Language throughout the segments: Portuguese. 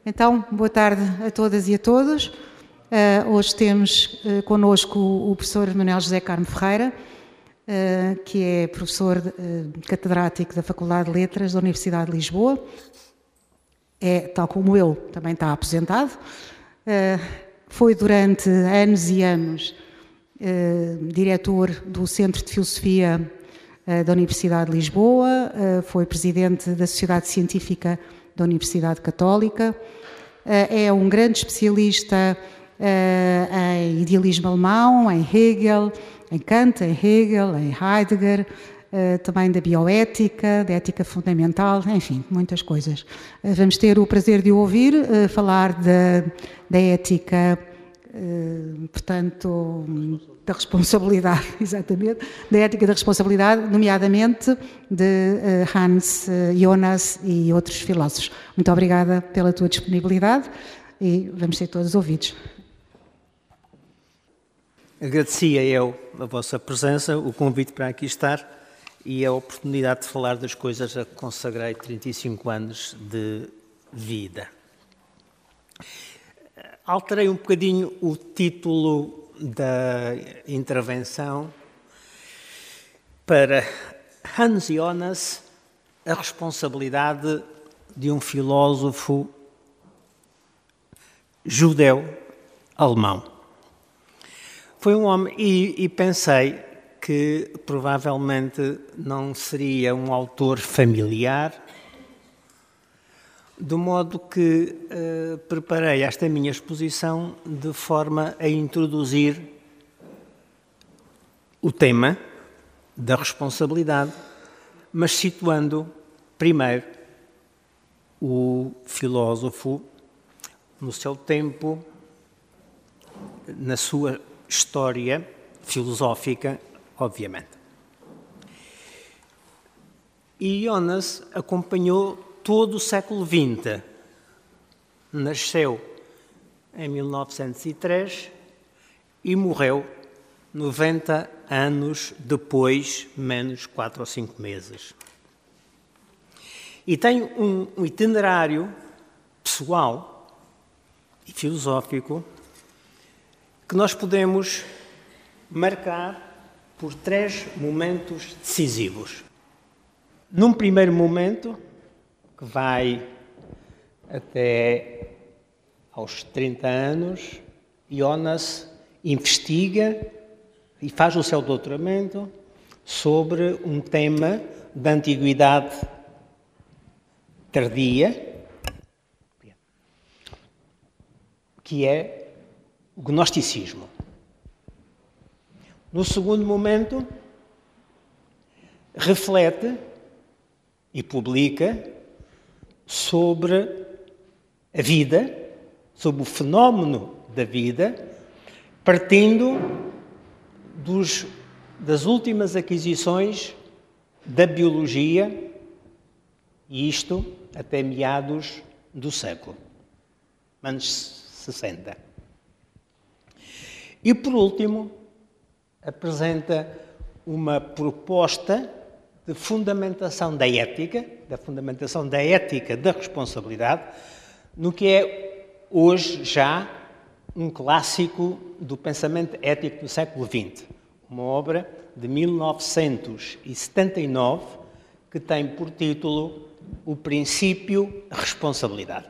Então, boa tarde a todas e a todos. Hoje temos connosco o professor Manuel José Carmo Ferreira, que é professor catedrático da Faculdade de Letras da Universidade de Lisboa. Tal como eu, também está aposentado. Foi durante anos e anos diretor do Centro de Filosofia da Universidade de Lisboa, foi presidente da Sociedade Científica da Universidade Católica, é um grande especialista em idealismo alemão, em Hegel, em Kant, em Hegel, em Heidegger, também da bioética, da ética fundamental, enfim, muitas coisas. Vamos ter o prazer de o ouvir falar da ética, portanto, da responsabilidade, exatamente, da ética da responsabilidade, nomeadamente de Hans Jonas e outros filósofos. Muito obrigada pela tua disponibilidade e vamos ser todos ouvidos. Agradecia eu a vossa presença, o convite para aqui estar e a oportunidade de falar das coisas a que consagrei 35 anos de vida. Alterei um bocadinho o título da intervenção para Hans Jonas, a responsabilidade de um filósofo judeu-alemão. Foi um homem, e pensei que provavelmente não seria um autor familiar, do modo que preparei esta minha exposição de forma a introduzir o tema da responsabilidade, mas situando primeiro o filósofo no seu tempo, na sua história filosófica, obviamente. E Jonas acompanhou todo o século XX. Nasceu em 1903 e morreu 90 anos depois, menos 4 ou 5 meses. E tem um itinerário pessoal e filosófico que nós podemos marcar por 3 momentos decisivos. Num primeiro momento, que vai até aos 30 anos, Jonas investiga e faz o seu doutoramento sobre um tema da antiguidade tardia, que é o gnosticismo. No segundo momento, reflete e publica sobre a vida, sobre o fenómeno da vida, partindo das últimas aquisições da biologia, e isto até meados do século, anos 60. E, por último, apresenta uma proposta de fundamentação da ética da responsabilidade, no que é hoje já um clássico do pensamento ético do século XX, uma obra de 1979 que tem por título O Princípio Responsabilidade.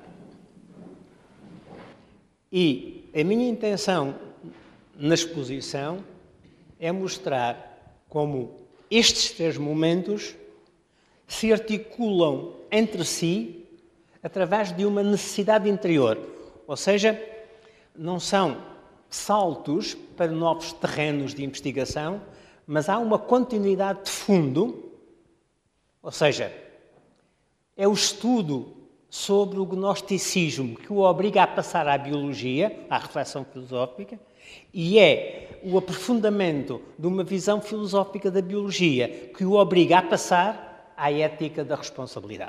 E a minha intenção na exposição é mostrar como estes 3 momentos se articulam entre si através de uma necessidade interior. Ou seja, não são saltos para novos terrenos de investigação, mas há uma continuidade de fundo, ou seja, é o estudo sobre o gnosticismo que o obriga a passar à biologia, à reflexão filosófica, e é o aprofundamento de uma visão filosófica da biologia que o obriga a passar à ética da responsabilidade.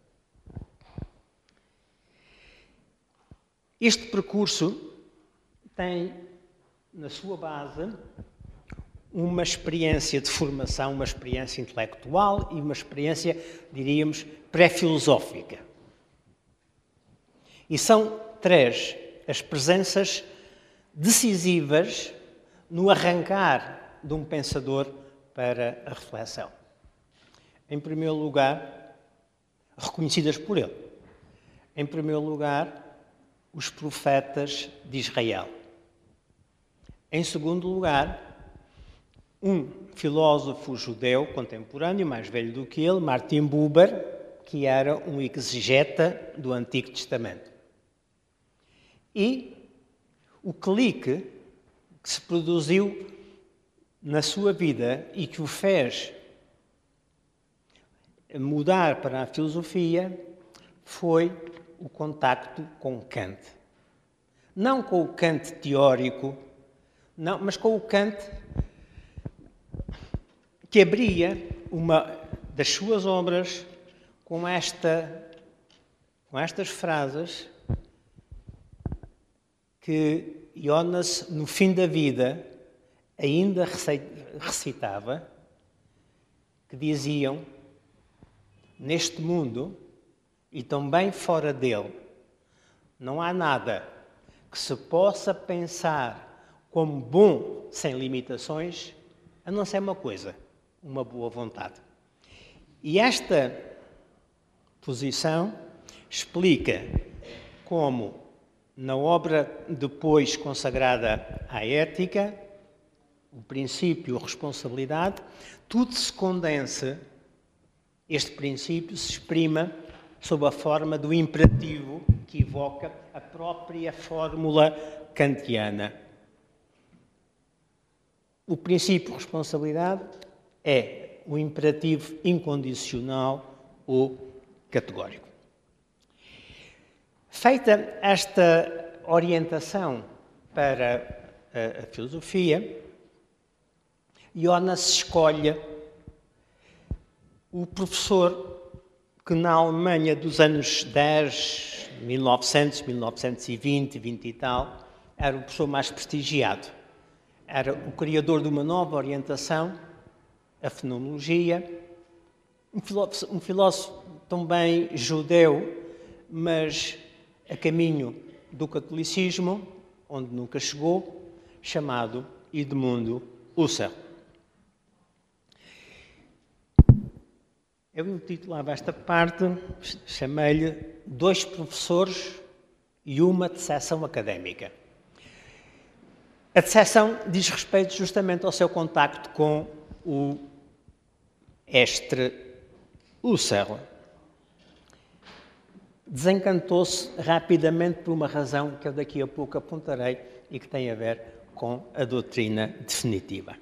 Este percurso tem na sua base uma experiência de formação, uma experiência intelectual e uma experiência, diríamos, pré-filosófica. E são 3 as presenças decisivas no arrancar de um pensador para a reflexão. Em primeiro lugar, reconhecidas por ele. Em primeiro lugar, os profetas de Israel. Em segundo lugar, um filósofo judeu contemporâneo, mais velho do que ele, Martin Buber, que era um exegeta do Antigo Testamento. E o clique que se produziu na sua vida e que o fez mudar para a filosofia foi o contacto com Kant. Não com o Kant teórico, não, mas com o Kant que abria uma das suas obras com estas frases que Jonas, no fim da vida, ainda recitava, que diziam: neste mundo e também fora dele, não há nada que se possa pensar como bom sem limitações, a não ser uma coisa, uma boa vontade. E esta posição explica como, na obra depois consagrada à ética, o princípio, a responsabilidade, tudo se condensa, este princípio se exprima sob a forma do imperativo que evoca a própria fórmula kantiana. O princípio de responsabilidade é o imperativo incondicional ou categórico. Feita esta orientação para a filosofia, Jonas escolhe o professor que na Alemanha dos anos 10, 1900, 1920, 20 e tal, era o professor mais prestigiado. Era o criador de uma nova orientação, a fenomenologia, um filósofo também judeu, mas a caminho do catolicismo, onde nunca chegou, chamado Edmundo Husserl. Eu intitulava esta parte, chamei-lhe 2 professores e uma disseção académica. A disseção diz respeito justamente ao seu contacto com o estre Husserl. Desencantou-se rapidamente por uma razão que eu daqui a pouco apontarei e que tem a ver com a doutrina definitiva.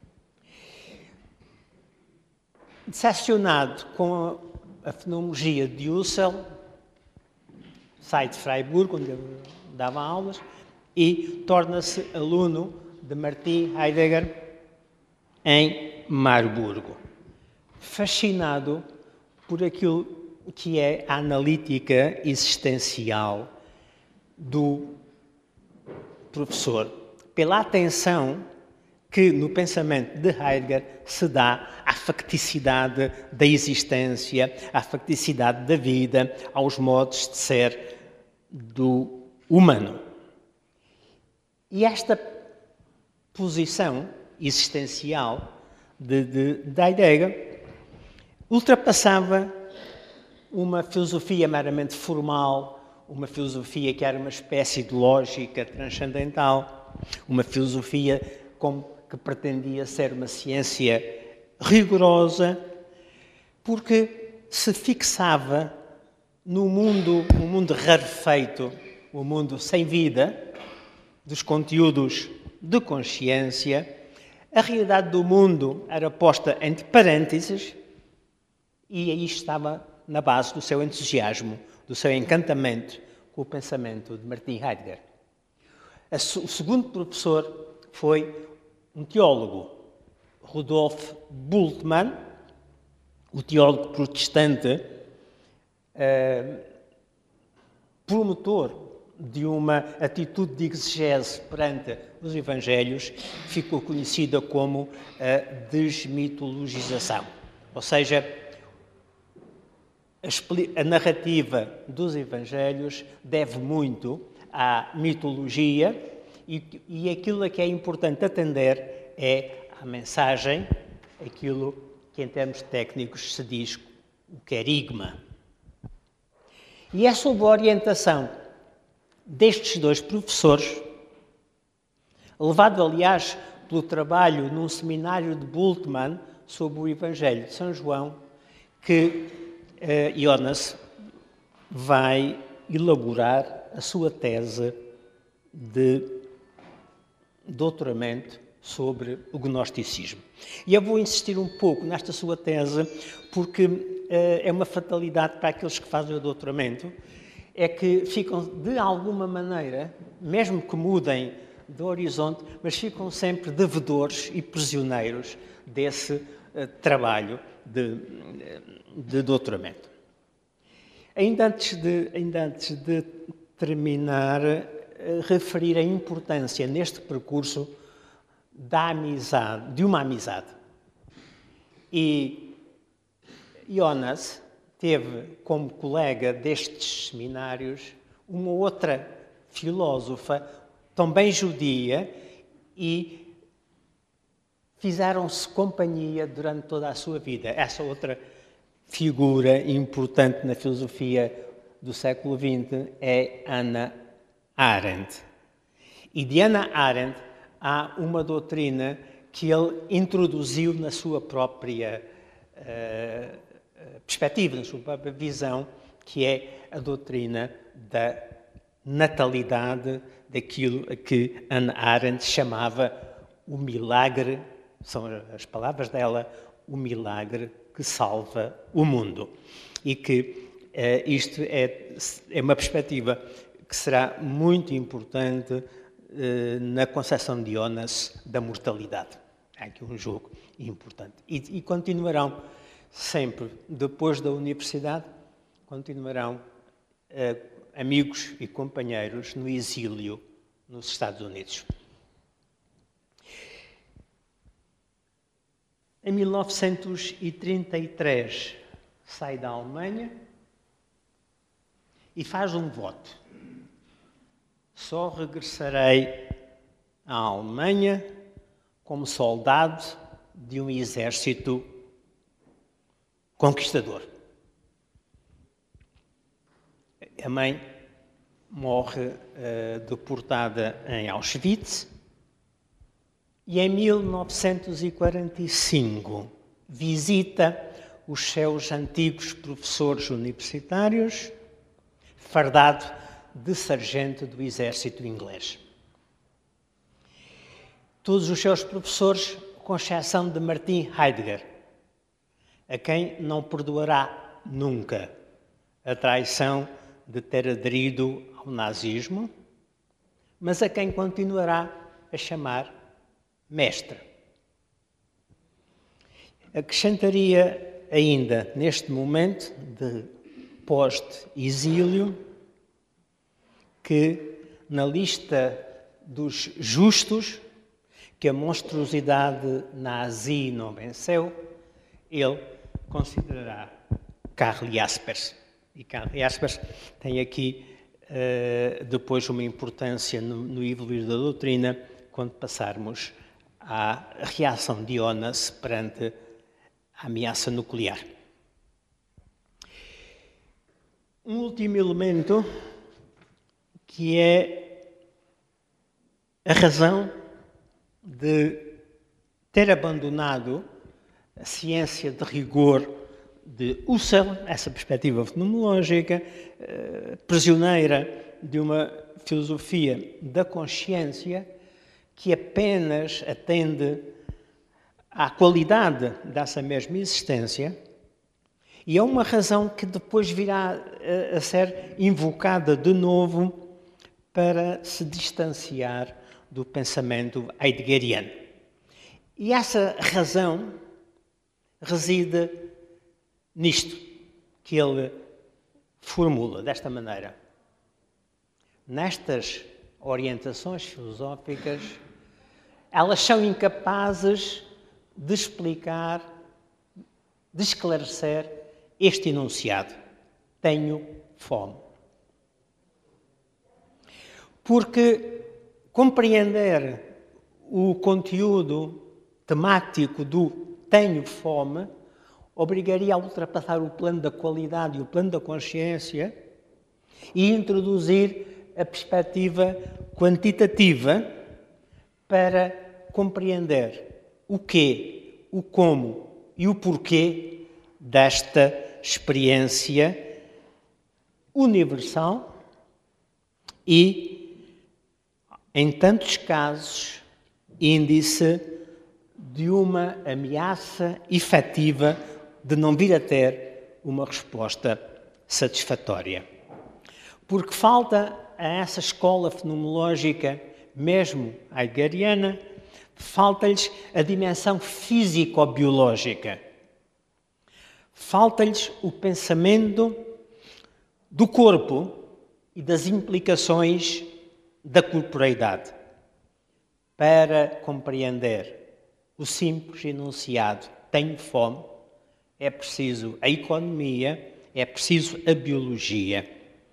Decepcionado com a fenomenologia de Husserl, sai de Freiburg, onde ele dava aulas, e torna-se aluno de Martin Heidegger em Marburgo. Fascinado por aquilo que é a analítica existencial do professor, pela atenção que no pensamento de Heidegger se dá à facticidade da existência, à facticidade da vida, aos modos de ser do humano. E esta posição existencial de Heidegger ultrapassava uma filosofia meramente formal, uma filosofia que era uma espécie de lógica transcendental, uma filosofia que pretendia ser uma ciência rigorosa, porque se fixava no mundo, um mundo rarefeito, um mundo sem vida, dos conteúdos de consciência. A realidade do mundo era posta entre parênteses e aí estava na base do seu entusiasmo, do seu encantamento com o pensamento de Martin Heidegger. O segundo professor foi um teólogo, Rudolf Bultmann, o teólogo protestante, promotor de uma atitude de exegese perante os Evangelhos, ficou conhecida como a desmitologização. Ou seja, a narrativa dos Evangelhos deve muito à mitologia e aquilo a que é importante atender é a mensagem, aquilo que em termos técnicos se diz o querigma. E é sob a orientação destes dois professores, levado aliás pelo trabalho num seminário de Bultmann sobre o Evangelho de São João, que Jonas vai elaborar a sua tese de doutoramento sobre o gnosticismo. E eu vou insistir um pouco nesta sua tese, porque é uma fatalidade para aqueles que fazem o doutoramento, é que ficam, de alguma maneira, mesmo que mudem de horizonte, mas ficam sempre devedores e prisioneiros desse trabalho de doutoramento. Ainda antes de terminar, referir a importância neste percurso da amizade, de uma amizade. E Jonas teve como colega destes seminários uma outra filósofa, também judia, e fizeram-se companhia durante toda a sua vida. Essa outra figura importante na filosofia do século XX é Hannah Arendt. E de Hannah Arendt há uma doutrina que ele introduziu na sua própria perspectiva, na sua própria visão, que é a doutrina da natalidade, daquilo a que Hannah Arendt chamava o milagre, são as palavras dela, o milagre que salva o mundo. E que isto é uma perspectiva que será muito importante na concepção de Jonas da mortalidade. É aqui um jogo importante. E continuarão sempre, depois da universidade, continuarão amigos e companheiros no exílio nos Estados Unidos. Em 1933 sai da Alemanha e faz um voto. Só regressarei à Alemanha como soldado de um exército conquistador. A mãe morre deportada em Auschwitz e em 1945 visita os seus antigos professores universitários, fardado de sargento do exército inglês. Todos os seus professores, com exceção de Martin Heidegger, a quem não perdoará nunca a traição de ter aderido ao nazismo, mas a quem continuará a chamar mestre. Acrescentaria ainda, neste momento de pós-exílio, que na lista dos justos, que a monstruosidade nazi não venceu, ele considerará Karl Jaspers. E Karl Jaspers tem aqui depois uma importância no evoluir da doutrina, quando passarmos à reação de Jonas perante a ameaça nuclear. Um último elemento que é a razão de ter abandonado a ciência de rigor de Husserl, essa perspectiva fenomenológica, prisioneira de uma filosofia da consciência que apenas atende à qualidade dessa mesma existência, e é uma razão que depois virá a ser invocada de novo para se distanciar do pensamento heideggeriano. E essa razão reside nisto que ele formula desta maneira. Nestas orientações filosóficas, elas são incapazes de explicar, de esclarecer este enunciado. tenho fome. Porque compreender o conteúdo temático do tenho fome obrigaria a ultrapassar o plano da qualidade e o plano da consciência e introduzir a perspectiva quantitativa para compreender o quê, o como e o porquê desta experiência universal e, em tantos casos, índice de uma ameaça efetiva de não vir a ter uma resposta satisfatória. Porque falta a essa escola fenomenológica, mesmo heideggeriana, falta-lhes a dimensão físico-biológica. Falta-lhes o pensamento do corpo e das implicações da corporeidade para compreender o simples enunciado tenho fome. É preciso a economia, é preciso a biologia.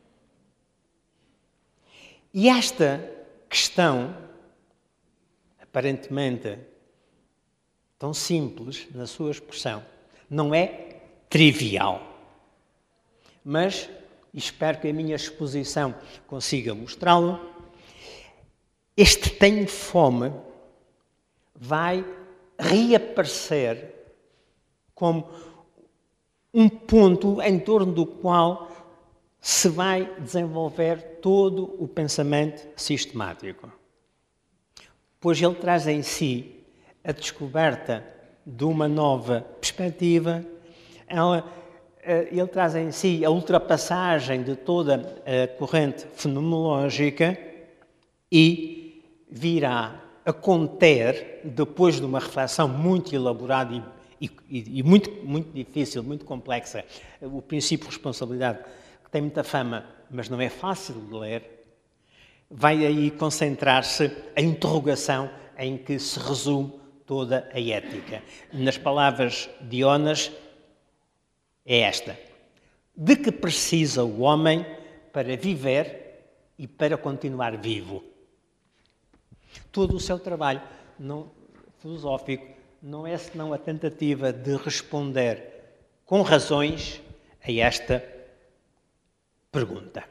E esta questão, aparentemente tão simples na sua expressão, não é trivial. Mas, espero que a minha exposição consiga mostrá-lo, este tenho fome vai reaparecer como um ponto em torno do qual se vai desenvolver todo o pensamento sistemático. Pois ele traz em si a descoberta de uma nova perspectiva, ele traz em si a ultrapassagem de toda a corrente fenomenológica e virá a conter, depois de uma reflexão muito elaborada e muito difícil, muito complexa, o princípio de responsabilidade, que tem muita fama, mas não é fácil de ler, vai aí concentrar-se a interrogação em que se resume toda a ética. Nas palavras de Jonas, é esta: de que precisa o homem para viver e para continuar vivo? Todo o seu trabalho filosófico não é senão a tentativa de responder com razões a esta pergunta.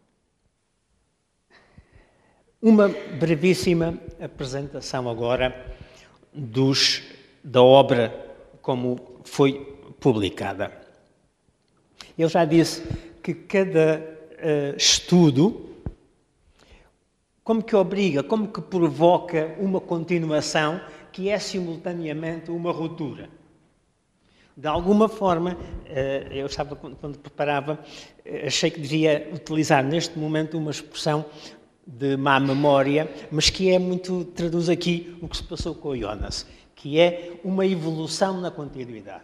Uma brevíssima apresentação agora da obra como foi publicada. Eu já disse que cada estudo como que obriga, como que provoca uma continuação que é simultaneamente uma ruptura. De alguma forma, eu estava, quando preparava, achei que devia utilizar neste momento uma expressão de má memória, mas que traduz aqui o que se passou com o Jonas, que é uma evolução na continuidade.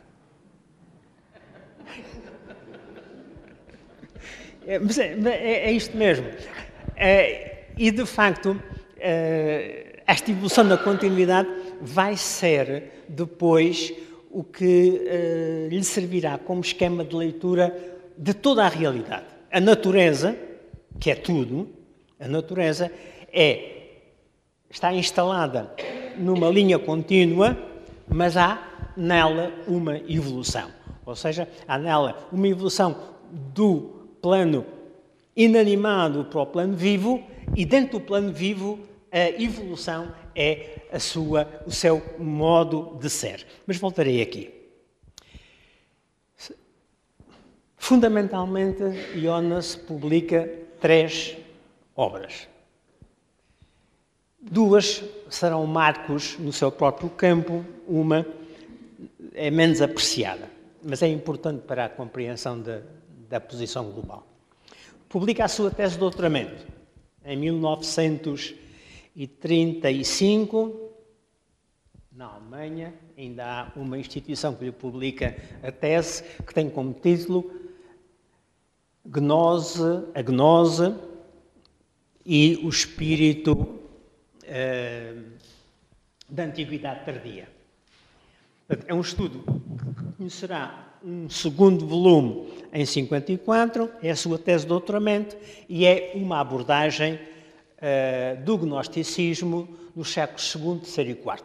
Mas é isto mesmo. E, de facto, esta evolução na continuidade vai ser, depois, o que lhe servirá como esquema de leitura de toda a realidade. A natureza, que é tudo, a natureza está instalada numa linha contínua, mas há nela uma evolução. Ou seja, há nela uma evolução do plano inanimado para o plano vivo, e dentro do plano vivo a evolução é o seu modo de ser. Mas voltarei aqui. Fundamentalmente, Jonas publica 3 obras. 2 serão marcos no seu próprio campo, uma é menos apreciada, mas é importante para a compreensão da posição global. Publica a sua tese de doutoramento em 1935, na Alemanha. Ainda há uma instituição que lhe publica a tese, que tem como título A Gnose e o Espírito da Antiguidade Tardia. É um estudo que conhecerá um segundo volume em 54, é a sua tese de doutoramento e é uma abordagem do gnosticismo nos séculos II, III e IV.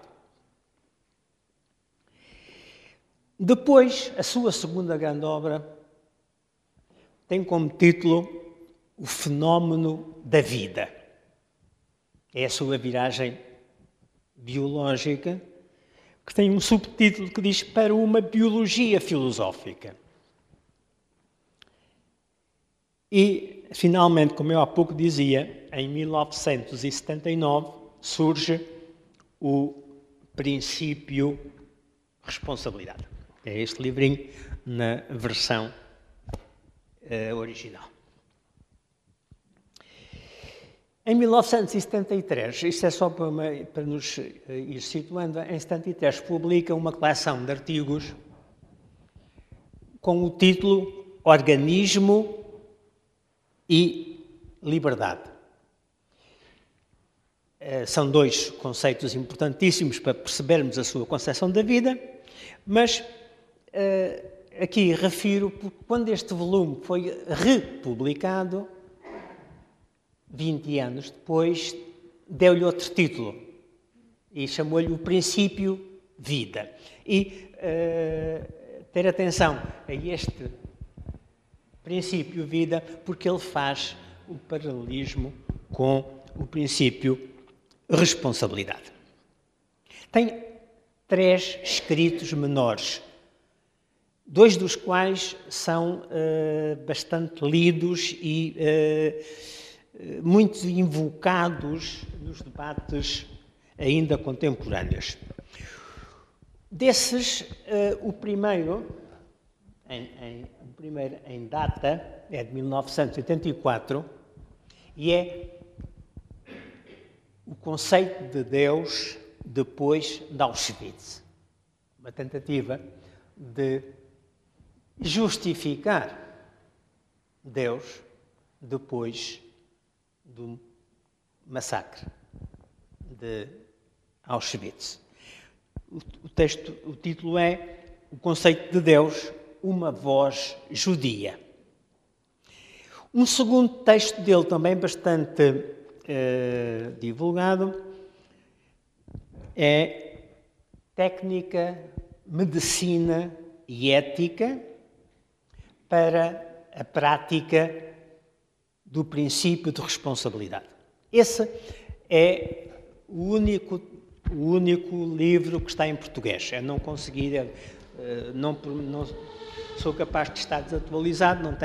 Depois, a sua segunda grande obra tem como título O Fenómeno da Vida. É a sua viragem biológica, que tem um subtítulo que diz Para uma Biologia Filosófica. E, finalmente, como eu há pouco dizia, em 1979 surge o princípio responsabilidade. É este livrinho na versão original. Em 1973, isto é só para nos ir situando, em 73 publica uma coleção de artigos com o título Organismo e Liberdade. São dois conceitos importantíssimos para percebermos a sua concepção da vida, mas aqui refiro porque quando este volume foi republicado, 20 anos depois, deu-lhe outro título e chamou-lhe O Princípio Vida. E ter atenção a este princípio vida, porque ele faz o paralelismo com o princípio responsabilidade. Tem 3 escritos menores, 2 dos quais são bastante lidos e muito invocados nos debates ainda contemporâneos. Desses, o primeiro em data é de 1984 e é o conceito de Deus depois de Auschwitz. Uma tentativa de justificar Deus depois do massacre de Auschwitz. O título é O Conceito de Deus, uma voz judia. Um segundo texto dele, também bastante divulgado, é Técnica, Medicina e Ética para a prática do princípio de responsabilidade. Esse é o único livro que está em português. Eu não consegui, não sou capaz de estar desatualizado, não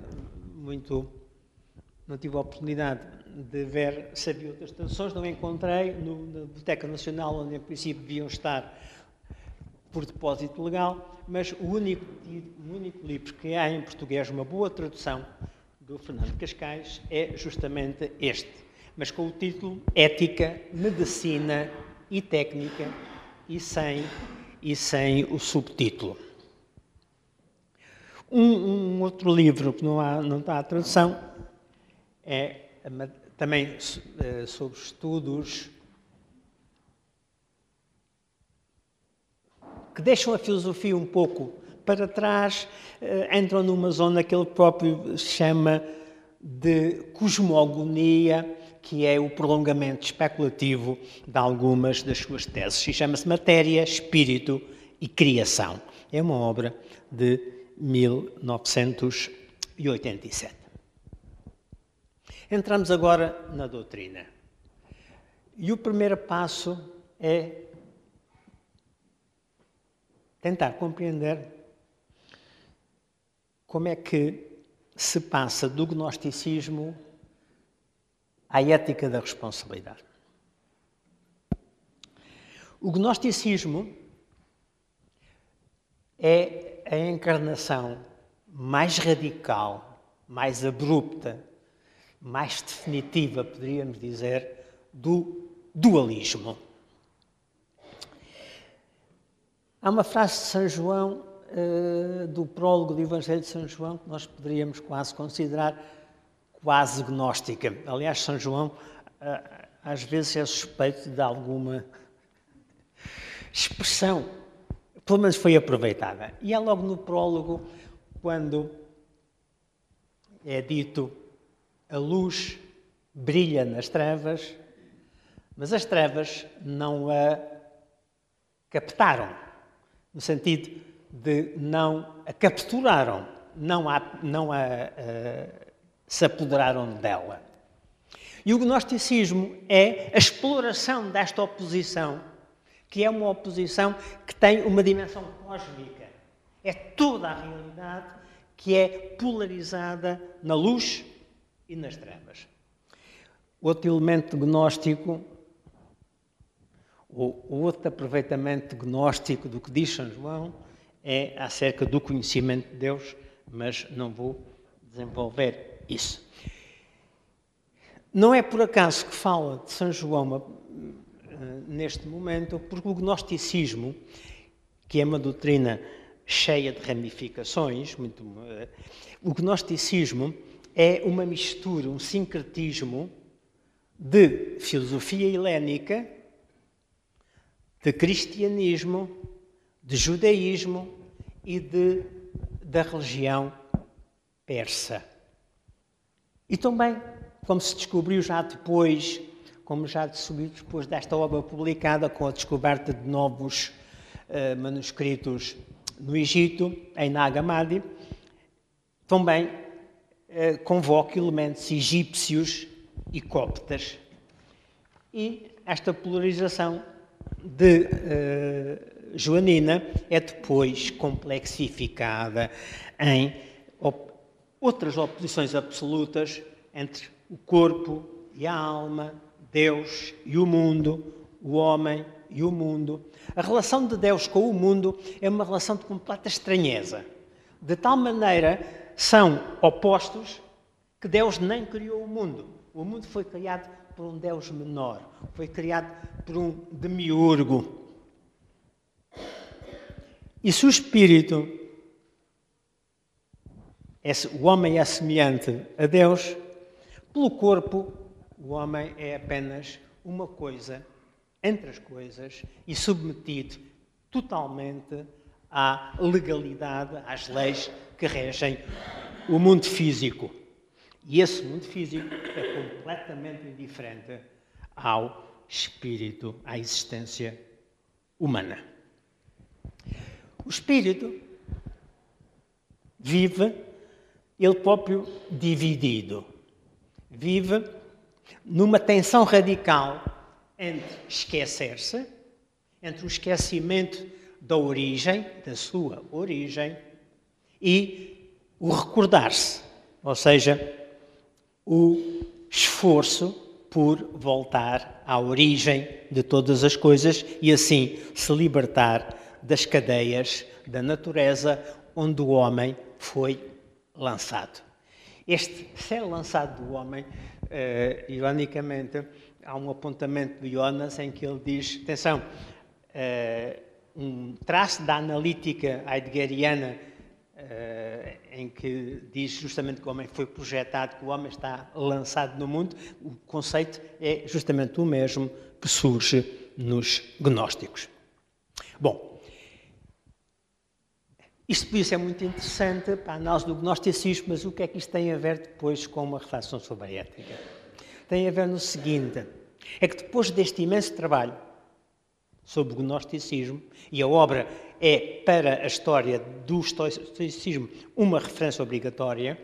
tive a oportunidade de ver se havia outras traduções, não encontrei na Biblioteca Nacional, onde em princípio deviam estar por depósito legal, mas o único livro que há em português, uma boa tradução do Fernando Cascais, é justamente este, mas com o título Ética, Medicina e Técnica e sem o subtítulo. Um outro livro que não está à tradução é também sobre estudos que deixam a filosofia um pouco para trás, entram numa zona que ele próprio chama de cosmogonia, que é o prolongamento especulativo de algumas das suas teses. E chama-se Matéria, Espírito e Criação. É uma obra de 1987. Entramos agora na doutrina. E o primeiro passo é tentar compreender como é que se passa do gnosticismo à ética da responsabilidade. O gnosticismo é a encarnação mais radical, mais abrupta, mais definitiva, poderíamos dizer, do dualismo. Há uma frase de São João, do prólogo do Evangelho de São João, que nós poderíamos quase considerar quase gnóstica. Aliás, São João às vezes é suspeito de alguma expressão pelo menos foi aproveitada. E é logo no prólogo, quando é dito a luz brilha nas trevas, mas as trevas não a captaram, no sentido de não a capturaram, não se apoderaram dela. E o gnosticismo é a exploração desta oposição, que é uma oposição que tem uma dimensão cósmica. É toda a realidade que é polarizada na luz e nas trevas. Outro elemento gnóstico, ou outro aproveitamento gnóstico do que diz São João, é acerca do conhecimento de Deus, mas não vou desenvolver isso. Não é por acaso que fala de São João neste momento, porque o gnosticismo, que é uma doutrina cheia de ramificações, o gnosticismo é uma mistura, um sincretismo de filosofia helénica, de cristianismo, de judaísmo e da religião persa. E também, como se descobriu já depois, como já subiu depois desta obra publicada, com a descoberta de novos manuscritos no Egito, em Nag Hammadi, também convoca elementos egípcios e coptas. E esta polarização de joanina é depois complexificada em outras oposições absolutas entre o corpo e a alma, Deus e o mundo, o homem e o mundo. A relação de Deus com o mundo é uma relação de completa estranheza. De tal maneira são opostos que Deus nem criou o mundo. O mundo foi criado por um Deus menor, foi criado por um demiurgo. E se o Espírito, o homem é semelhante a Deus, pelo corpo, o homem é apenas uma coisa entre as coisas e submetido totalmente à legalidade, às leis que regem o mundo físico. E esse mundo físico é completamente indiferente ao espírito, à existência humana. O espírito vive, ele próprio, dividido. Vive numa tensão radical entre esquecer-se, entre o esquecimento da origem, da sua origem, e o recordar-se, ou seja, o esforço por voltar à origem de todas as coisas e assim se libertar das cadeias da natureza onde o homem foi lançado. Este ser lançado do homem, ironicamente, há um apontamento de Jonas em que ele diz, atenção, um traço da analítica heideggeriana em que diz justamente que o homem foi projetado, que o homem está lançado no mundo, o conceito é justamente o mesmo que surge nos gnósticos. Bom, isto por isso é muito interessante para a análise do gnosticismo, mas o que é que isto tem a ver depois com uma reflexão sobre a ética? Tem a ver no seguinte, é que depois deste imenso trabalho sobre o gnosticismo, e a obra é, para a história do estoicismo, uma referência obrigatória,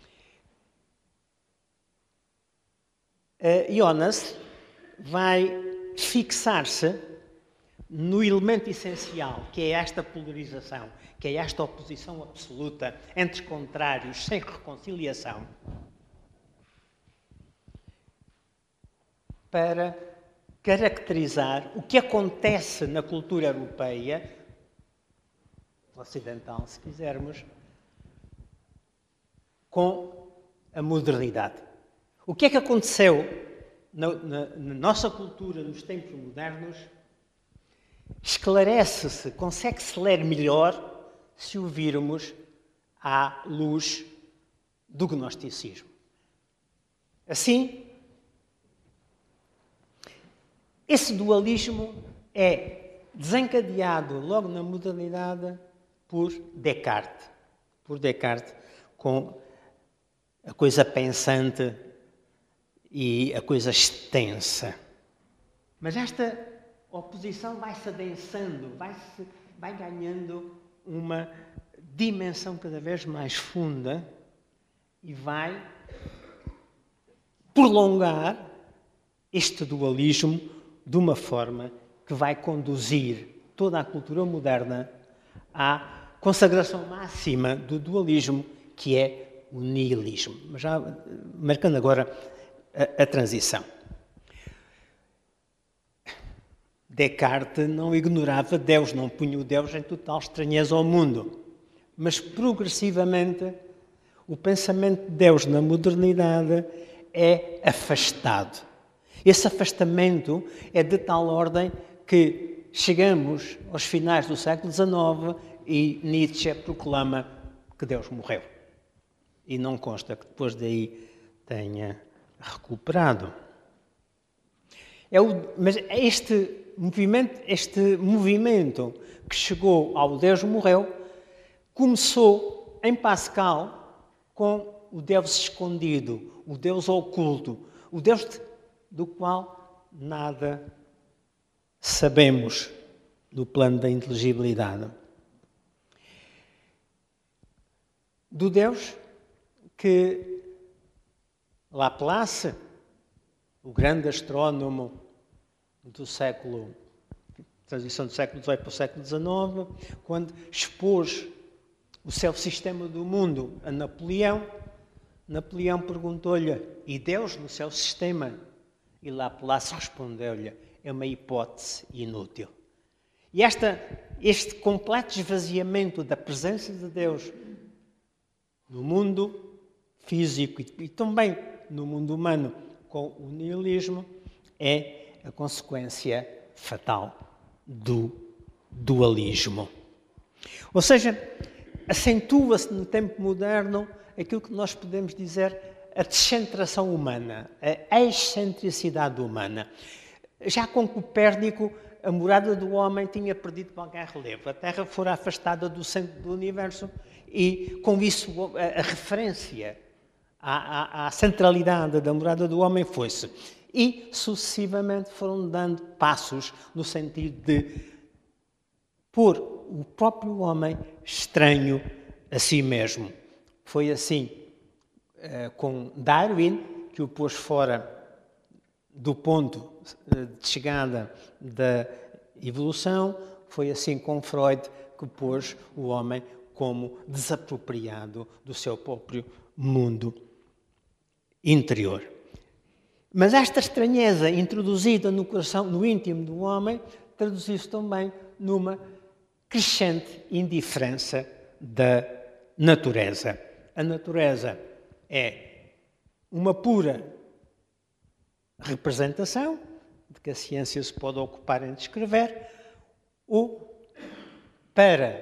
Jonas vai fixar-se no elemento essencial, que é esta polarização, que é esta oposição absoluta entre contrários sem reconciliação, para caracterizar o que acontece na cultura europeia, ocidental, se quisermos, com a modernidade. O que é que aconteceu na nossa cultura, nos tempos modernos, esclarece-se, consegue-se ler melhor se o virmos à luz do gnosticismo. Assim, esse dualismo é desencadeado logo na modernidade por Descartes. Por Descartes, com a coisa pensante e a coisa extensa. Mas esta oposição vai-se adensando, vai ganhando uma dimensão cada vez mais funda e vai prolongar este dualismo de uma forma que vai conduzir toda a cultura moderna à consagração máxima do dualismo, que é o nihilismo. Mas já marcando agora a transição. Descartes não ignorava Deus, não punha o Deus em total estranheza ao mundo. Mas, progressivamente, o pensamento de Deus na modernidade é afastado. Esse afastamento é de tal ordem que chegamos aos finais do século XIX e Nietzsche proclama que Deus morreu. E não consta que depois daí tenha recuperado. Mas este movimento que chegou ao Deus morreu começou em Pascal com o Deus escondido, o Deus oculto, o Deus do qual nada sabemos no plano da inteligibilidade. Do Deus que Laplace, o grande astrónomo do século, transição do século XVIII para o século XIX, quando expôs o seu sistema do mundo a Napoleão, Napoleão perguntou-lhe, e Deus no seu sistema? E Laplace respondeu-lhe, é uma hipótese inútil. E este completo esvaziamento da presença de Deus no mundo físico e também no mundo humano com o nihilismo é a consequência fatal do dualismo. Ou seja, acentua-se no tempo moderno aquilo que nós podemos dizer a descentração humana, a excentricidade humana. Já com Copérnico, a morada do homem tinha perdido qualquer relevo. A Terra fora afastada do centro do universo e, com isso, a referência à centralidade da morada do homem foi-se. E, sucessivamente, foram dando passos no sentido de pôr o próprio homem estranho a si mesmo. Foi assim com Darwin, que o pôs fora do ponto de chegada da evolução, foi assim com Freud, que pôs o homem como desapropriado do seu próprio mundo interior. Mas esta estranheza introduzida no coração, no íntimo do homem, traduziu-se também numa crescente indiferença da natureza. A natureza é uma pura representação, de que a ciência se pode ocupar em descrever, ou para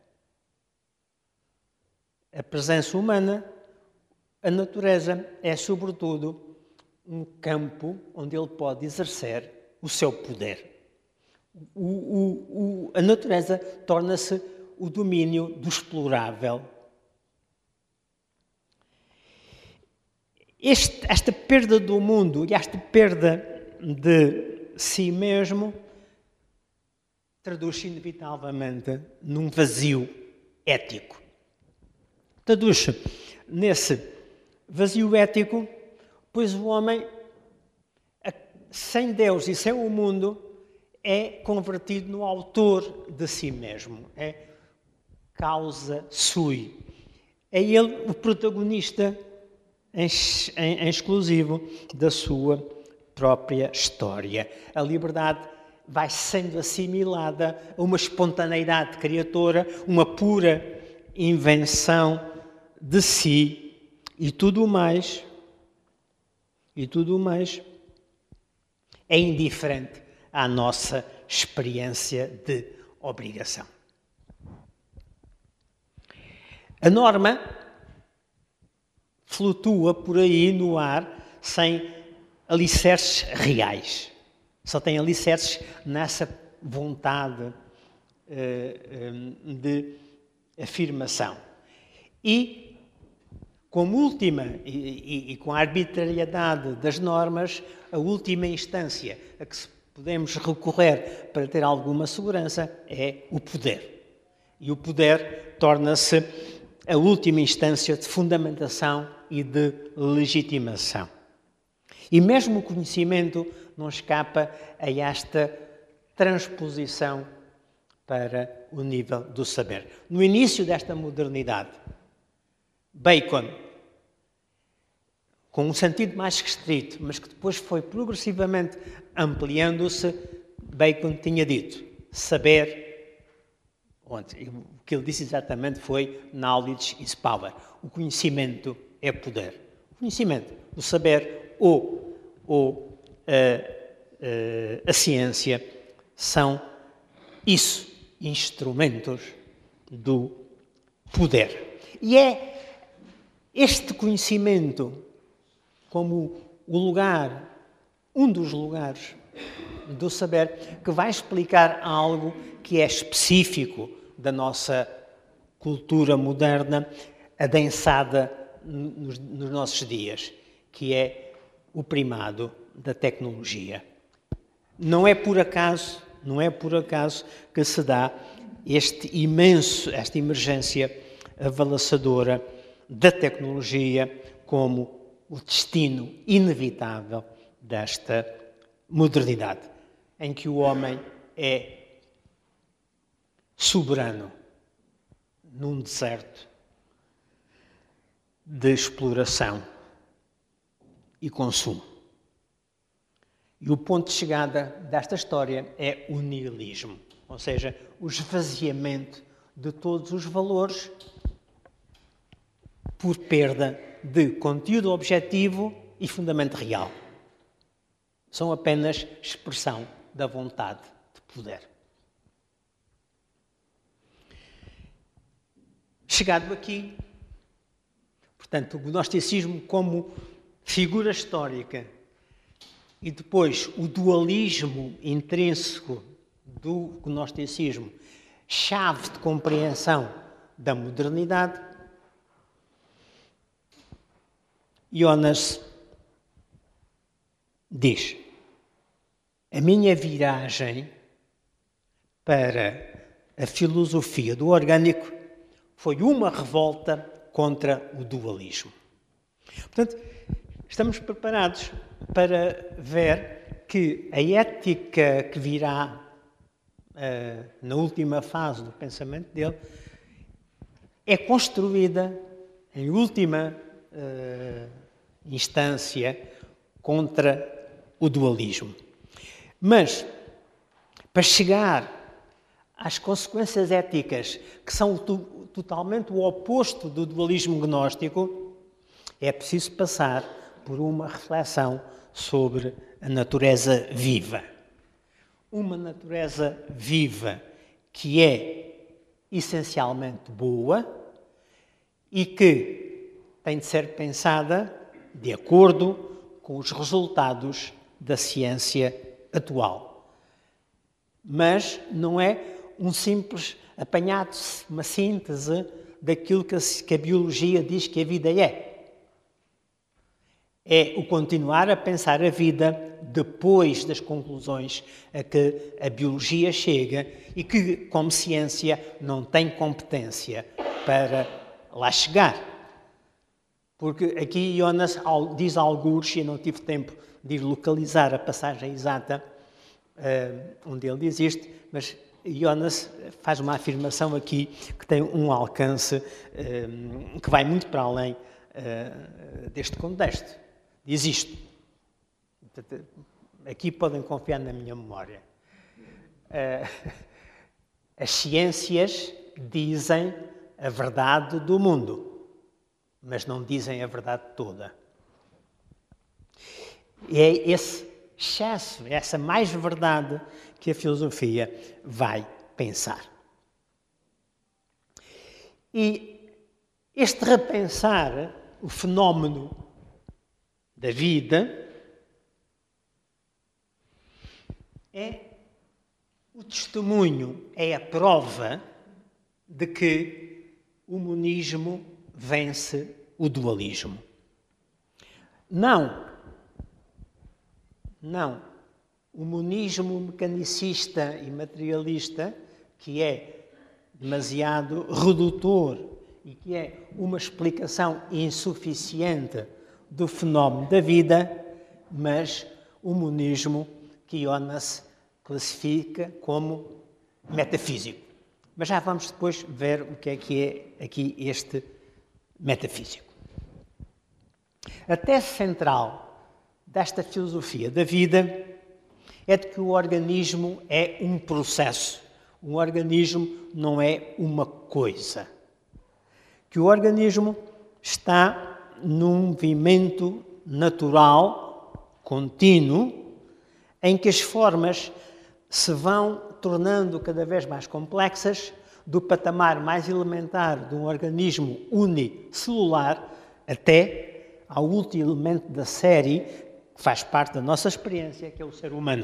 a presença humana, a natureza é, sobretudo, um campo onde ele pode exercer o seu poder. A natureza torna-se o domínio do explorável. Esta perda do mundo e esta perda de si mesmo traduz-se inevitavelmente num vazio ético. Traduz-se nesse vazio ético, pois o homem, sem Deus e sem o mundo, é convertido no autor de si mesmo. É causa sui. É ele o protagonista em exclusivo da sua própria história. A liberdade vai sendo assimilada a uma espontaneidade criadora, uma pura invenção de si e tudo mais é indiferente à nossa experiência de obrigação. A norma flutua por aí no ar sem alicerces reais. Só tem alicerces nessa vontade de afirmação. E, como última, e com a arbitrariedade das normas, a última instância a que podemos recorrer para ter alguma segurança é o poder. E o poder torna-se a última instância de fundamentação e de legitimação. E mesmo o conhecimento não escapa a esta transposição para o nível do saber. No início desta modernidade, Bacon, com um sentido mais restrito, mas que depois foi progressivamente ampliando-se, Bacon tinha dito: saber, o que ele disse exatamente foi knowledge is power. O conhecimento é poder. O conhecimento, o saber ou a ciência são isso, instrumentos do poder. E é este conhecimento como o lugar, um dos lugares do saber, que vai explicar algo que é específico da nossa cultura moderna, adensada nos nossos dias, que é o primado da tecnologia. Não é por acaso que se dá esta emergência avalaçadora da tecnologia como o destino inevitável desta modernidade, em que o homem é soberano num deserto de exploração e consumo. E o ponto de chegada desta história é o nihilismo, ou seja, o esvaziamento de todos os valores por perda de conteúdo objetivo e fundamento real. São apenas expressão da vontade de poder. Chegado aqui, portanto, o gnosticismo como figura histórica e depois o dualismo intrínseco do gnosticismo, chave de compreensão da modernidade, Jonas diz: a minha viragem para a filosofia do orgânico foi uma revolta contra o dualismo. Portanto, estamos preparados para ver que a ética que virá na última fase do pensamento dele é construída, em última instância, contra o dualismo. Mas, para chegar às consequências éticas que são totalmente o oposto do dualismo gnóstico, é preciso passar por uma reflexão sobre a natureza viva. Uma natureza viva que é essencialmente boa e que tem de ser pensada de acordo com os resultados da ciência atual. Mas não é um simples apanhado, uma síntese daquilo que a biologia diz que a vida é. É o continuar a pensar a vida depois das conclusões a que a biologia chega e que, como ciência, não tem competência para lá chegar. Porque aqui Jonas diz algures, e não tive tempo de ir localizar a passagem exata onde ele diz isto, mas Jonas faz uma afirmação aqui que tem um alcance que vai muito para além deste contexto. Diz isto. Aqui podem confiar na minha memória. As ciências dizem a verdade do mundo, mas não dizem a verdade toda. E é esse excesso, essa mais-verdade que a filosofia vai pensar. E este repensar o fenómeno da vida é O testemunho é a prova de que o monismo vence o dualismo. Não. O monismo mecanicista e materialista, que é demasiado redutor e que é uma explicação insuficiente do fenómeno da vida, mas o monismo que Jonas classifica como metafísico. Mas já vamos depois ver o que é aqui este metafísico. A tese central desta filosofia da vida é de que o organismo é um processo. Um organismo não é uma coisa. Que o organismo está num movimento natural, contínuo, em que as formas se vão tornando cada vez mais complexas, do patamar mais elementar de um organismo unicelular até ao último elemento da série, que faz parte da nossa experiência, que é o ser humano.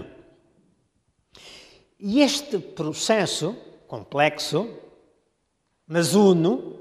E este processo complexo, mas uno,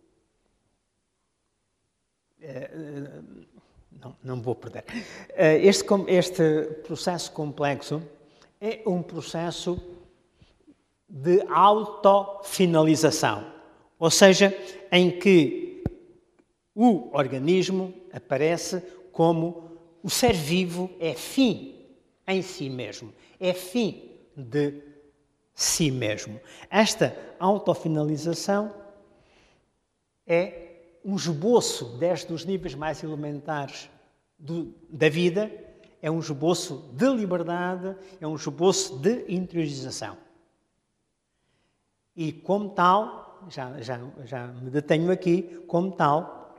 não vou perder. Este processo complexo é um processo de autofinalização, ou seja, em que o organismo aparece como o ser vivo é fim em si mesmo, é fim de si mesmo. Esta autofinalização é um esboço desde os níveis mais elementares da vida, é um esboço de liberdade, é um esboço de interiorização. E como tal, já me detenho aqui, como tal,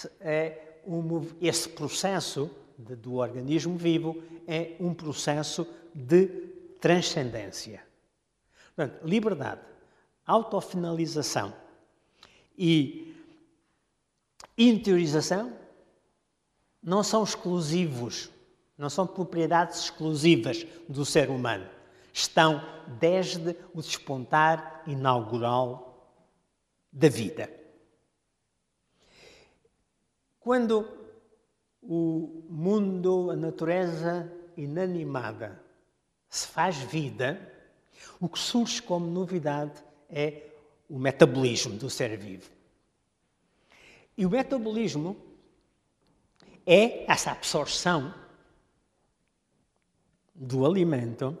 esse processo do organismo vivo é um processo de transcendência. Portanto, liberdade, autofinalização e interiorização não são exclusivos, não são propriedades exclusivas do ser humano. Estão desde o despontar inaugural da vida. Quando o mundo, a natureza inanimada se faz vida, o que surge como novidade é o metabolismo do ser vivo. E o metabolismo é essa absorção do alimento,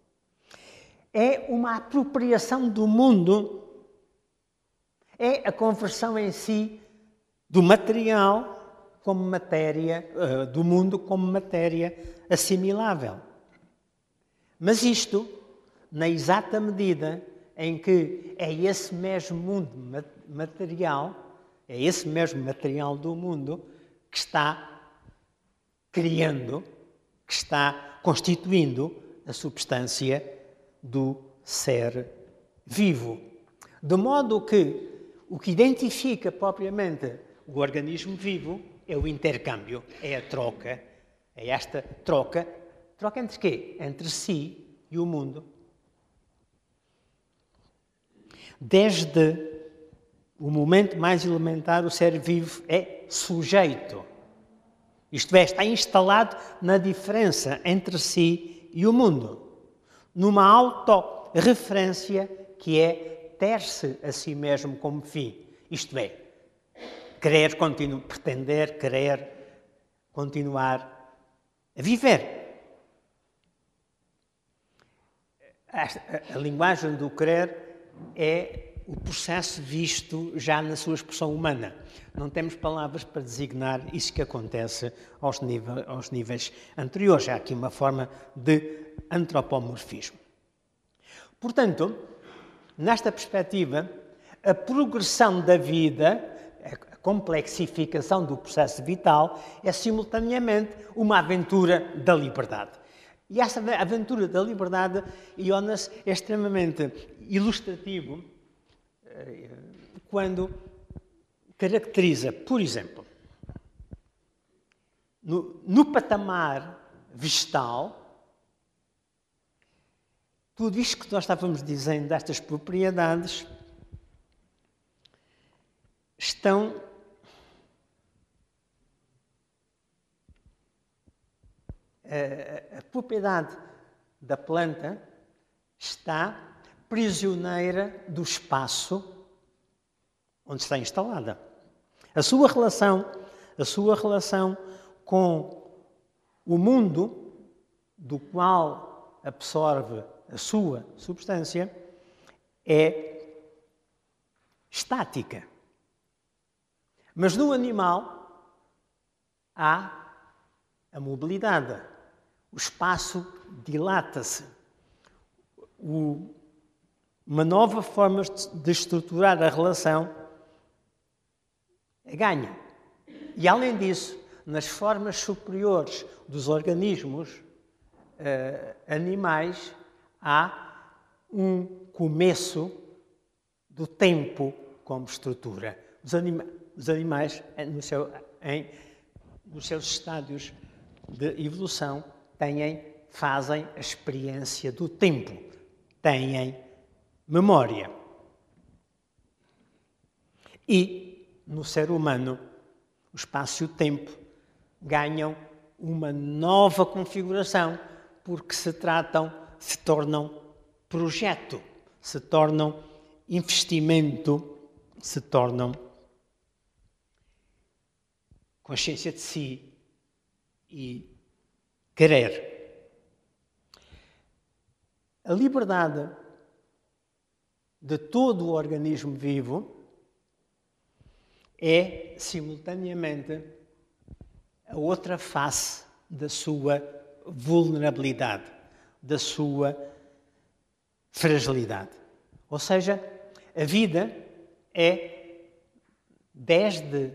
é uma apropriação do mundo, é a conversão em si do material como matéria, do mundo como matéria assimilável. Mas isto, na exata medida em que é esse mesmo mundo material, é esse mesmo material do mundo que está criando, que está constituindo a substância do ser vivo. De modo que o que identifica propriamente o organismo vivo é o intercâmbio, é a troca, é esta troca. Troca entre quê? Entre si e o mundo. Desde o momento mais elementar, o ser vivo é sujeito. Isto é, está instalado na diferença entre si e o mundo. Numa autorreferência que é ter-se a si mesmo como fim. Isto é, pretender, querer continuar a viver. A linguagem do querer é o processo visto já na sua expressão humana. Não temos palavras para designar isso que acontece aos níveis anteriores. Há aqui uma forma de antropomorfismo. Portanto, nesta perspectiva, a progressão da vida, a complexificação do processo vital, é simultaneamente uma aventura da liberdade. E essa aventura da liberdade, Jonas, é extremamente ilustrativo quando caracteriza, por exemplo, no patamar vegetal, tudo isto que nós estávamos dizendo destas propriedades estão a propriedade da planta está prisioneira do espaço onde está instalada. A sua relação com o mundo do qual absorve a sua substância é estática. Mas no animal há a mobilidade. O espaço dilata-se. Uma nova forma de estruturar a relação ganha. E, além disso, nas formas superiores dos organismos animais, há um começo do tempo como estrutura. Os animais, nos seus estádios de evolução, fazem a experiência do tempo, têm memória. E, no ser humano, o espaço e o tempo ganham uma nova configuração porque se tornam projeto, se tornam investimento, se tornam consciência de si e querer. A liberdade de todo o organismo vivo é, simultaneamente, a outra face da sua vulnerabilidade, da sua fragilidade. Ou seja, a vida é, desde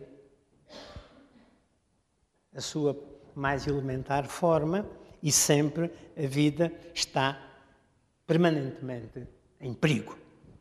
a sua mais elementar forma, e sempre a vida está permanentemente em perigo.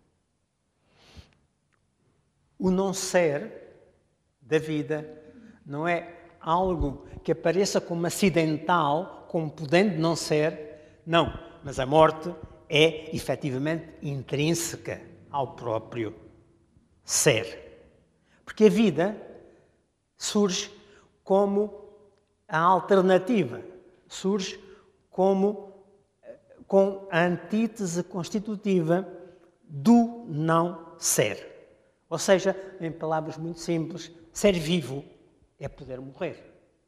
O não ser da vida não é algo que apareça como acidental, como podendo não ser, não, mas a morte é efetivamente intrínseca ao próprio ser. Porque a vida surge como a alternativa, surge com a antítese constitutiva do não ser. Ou seja, em palavras muito simples, ser vivo é poder morrer.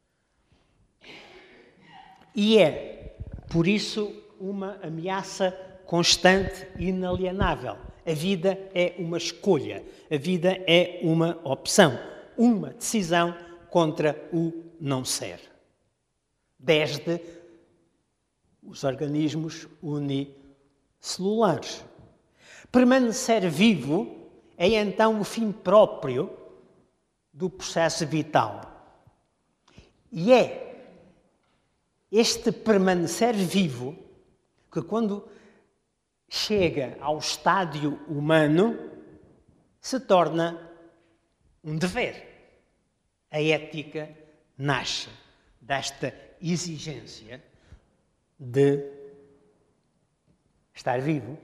E é, por isso, uma ameaça constante e inalienável. A vida é uma escolha, a vida é uma opção, uma decisão contra o não ser. Desde os organismos unicelulares. Permanecer vivo é então o fim próprio do processo vital. E é este permanecer vivo que, quando chega ao estádio humano, se torna um dever. A ética nasce desta exigência de estar vivo.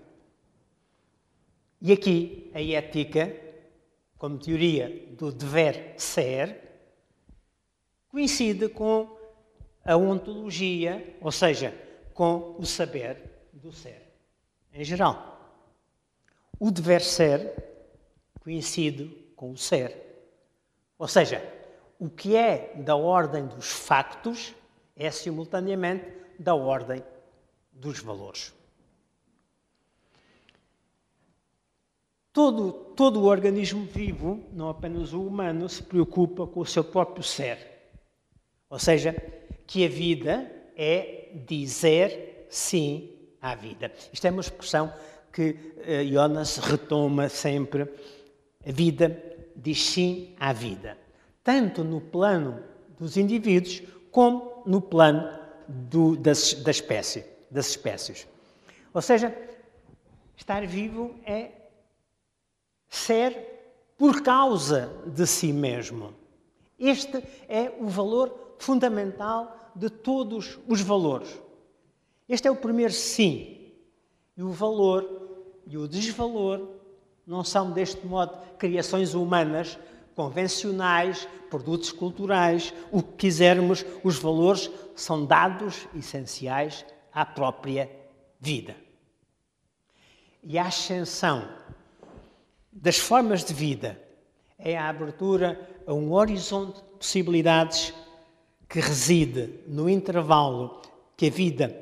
E aqui a ética, como teoria do dever ser, coincide com a ontologia, ou seja, com o saber do ser em geral. O dever ser coincide com o ser. Ou seja, o que é da ordem dos factos é simultaneamente da ordem dos valores. Todo o organismo vivo, não apenas o humano, se preocupa com o seu próprio ser. Ou seja, que a vida é dizer sim à vida. Isto é uma expressão que Jonas retoma sempre. A vida diz sim à vida. Tanto no plano dos indivíduos, como no plano das espécies. Ou seja, estar vivo é ser por causa de si mesmo. Este é o valor fundamental de todos os valores. Este é o primeiro sim. E o valor e o desvalor não são, deste modo, criações humanas convencionais, produtos culturais, o que quisermos. Os valores são dados essenciais à própria vida. E a ascensão das formas de vida é a abertura a um horizonte de possibilidades que reside no intervalo que a vida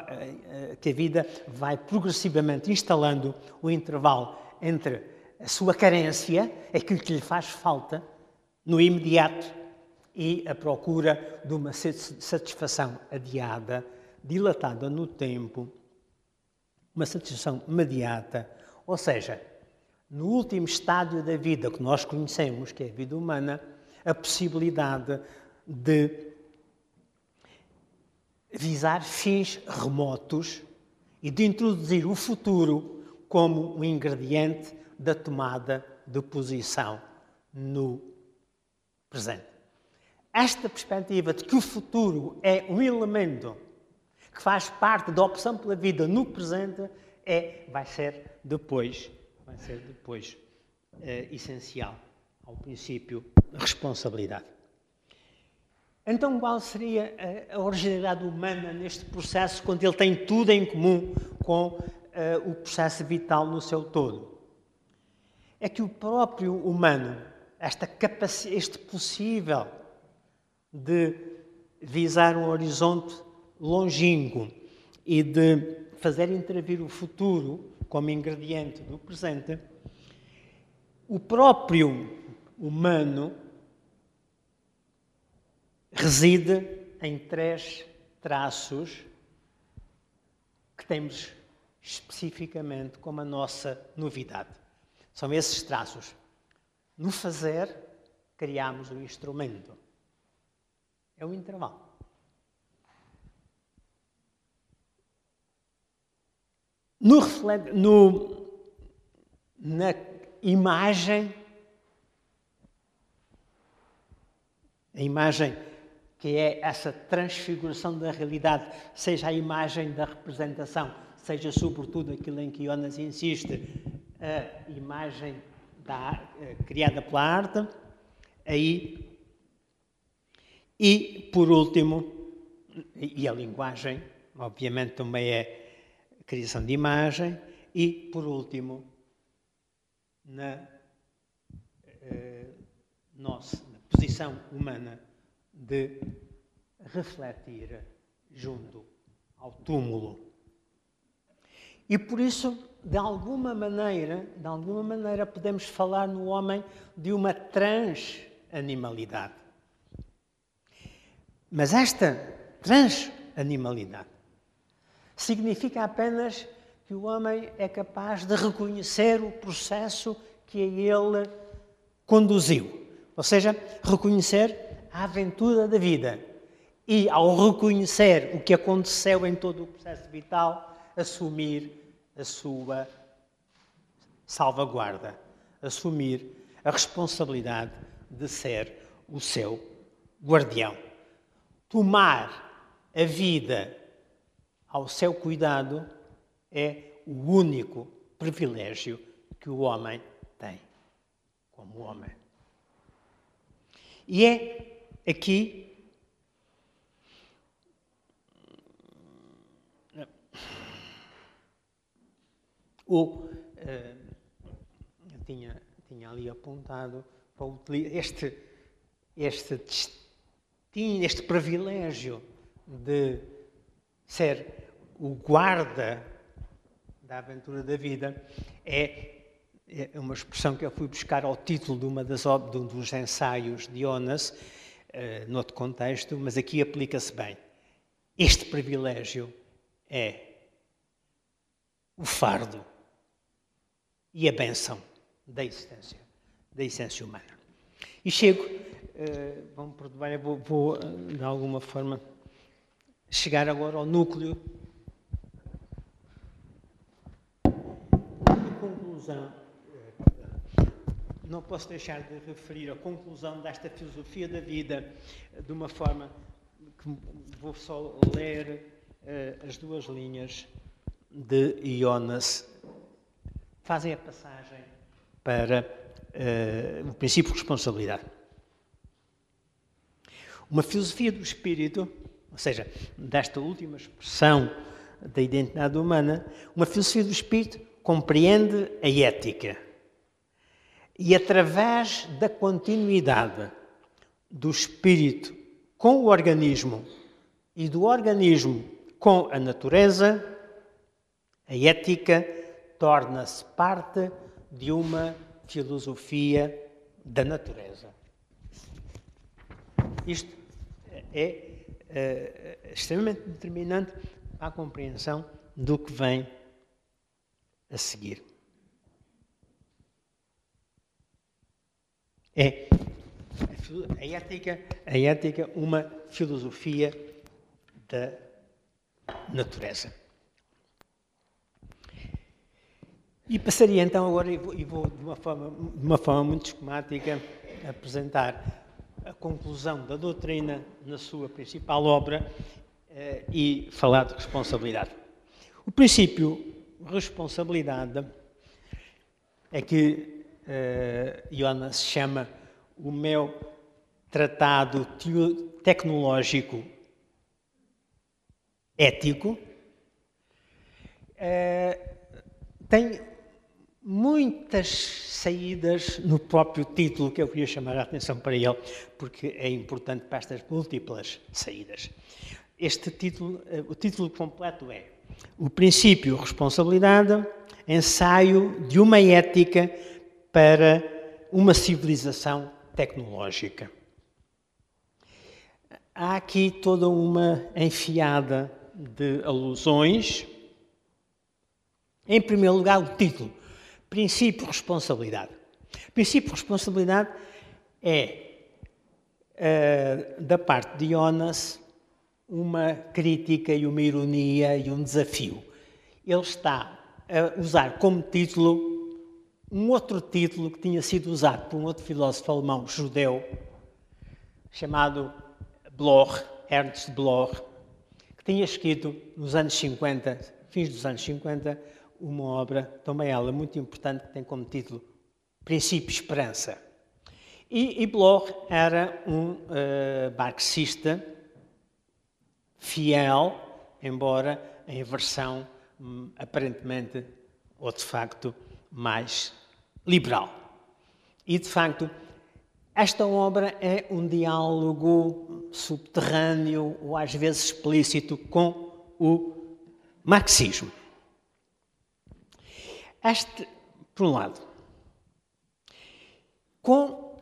vai progressivamente instalando, o intervalo entre a sua carência, aquilo que lhe faz falta no imediato, e a procura de uma satisfação adiada, dilatada no tempo, uma satisfação imediata. Ou seja, no último estádio da vida que nós conhecemos, que é a vida humana, a possibilidade de visar fins remotos e de introduzir o futuro como um ingrediente da tomada de posição no presente. Esta perspectiva de que o futuro é um elemento que faz parte da opção pela vida no presente vai ser depois essencial ao princípio da responsabilidade. Então, qual seria a originalidade humana neste processo, quando ele tem tudo em comum com o processo vital no seu todo? É que o próprio humano, este possível de visar um horizonte longínquo e de fazer intervir o futuro como ingrediente do presente, o próprio humano reside em 3 traços que temos especificamente como a nossa novidade. São esses traços. No fazer, criamos o instrumento. É o intervalo. Na imagem, a imagem que é essa transfiguração da realidade, seja a imagem da representação, seja sobretudo aquilo em que Jonas insiste, a imagem criada pela arte, aí, e por último, e a linguagem, obviamente também é a criação de imagem, e por último, na posição humana de refletir junto ao túmulo. E por isso, de alguma maneira, podemos falar no homem de uma transanimalidade. Mas esta transanimalidade significa apenas que o homem é capaz de reconhecer o processo que a ele conduziu. Ou seja, reconhecer a aventura da vida. E, ao reconhecer o que aconteceu em todo o processo vital, assumir a sua salvaguarda, assumir a responsabilidade de ser o seu guardião. Tomar a vida ao seu cuidado é o único privilégio que o homem tem como homem. E é aqui eu tinha ali apontado para este privilégio de ser o guarda da aventura da vida é uma expressão que eu fui buscar ao título de um dos ensaios de Jonas, noutro contexto, mas aqui aplica-se bem. Este privilégio é o fardo e a bênção da essência humana. E chego, vamos perdoar, vou de alguma forma chegar agora ao núcleo de conclusão. Não posso deixar de referir a conclusão desta filosofia da vida de uma forma que vou só ler as 2 linhas de Jonas fazem a passagem para o princípio de responsabilidade. Uma filosofia do espírito, ou seja, desta última expressão da identidade humana, uma filosofia do espírito compreende a ética e, através da continuidade do espírito com o organismo e do organismo com a natureza, a ética torna-se parte de uma filosofia da natureza. Isto é extremamente determinante para a compreensão do que vem a seguir. É a ética uma filosofia da natureza. E passaria então agora, e vou de uma forma muito esquemática, apresentar a conclusão da doutrina na sua principal obra e falar de responsabilidade. O princípio responsabilidade é que Jonas chama o meu tratado tecnológico ético. Tem muitas saídas no próprio título, que eu queria chamar a atenção para ele, porque é importante para estas múltiplas saídas. O título completo é O Princípio Responsabilidade, Ensaio de uma Ética para uma Civilização Tecnológica. Há aqui toda uma enfiada de alusões. Em primeiro lugar, o título, Princípio Responsabilidade. Princípio Responsabilidade é, da parte de Jonas, uma crítica e uma ironia e um desafio. Ele está a usar como título um outro título que tinha sido usado por um outro filósofo alemão judeu, chamado Bloch, Ernst Bloch, que tinha escrito nos anos 50, fins dos anos 50, uma obra, também ela muito importante, que tem como título Princípio Esperança. E Bloch era um marxista fiel, embora em versão aparentemente, ou de facto, mais liberal. E, de facto, esta obra é um diálogo subterrâneo, ou às vezes explícito, com o marxismo. Por um lado, com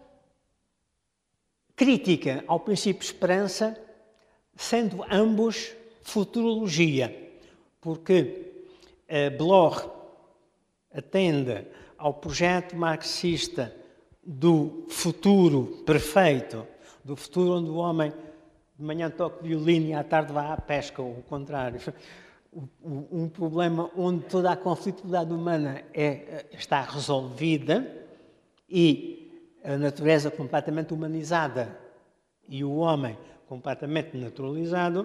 crítica ao princípio de esperança, sendo ambos futurologia, porque Bloch atende ao projeto marxista do futuro perfeito, do futuro onde o homem de manhã toca violino e à tarde vai à pesca, ou o contrário. Um problema onde toda a conflitualidade humana está resolvida e a natureza completamente humanizada e o homem completamente naturalizado.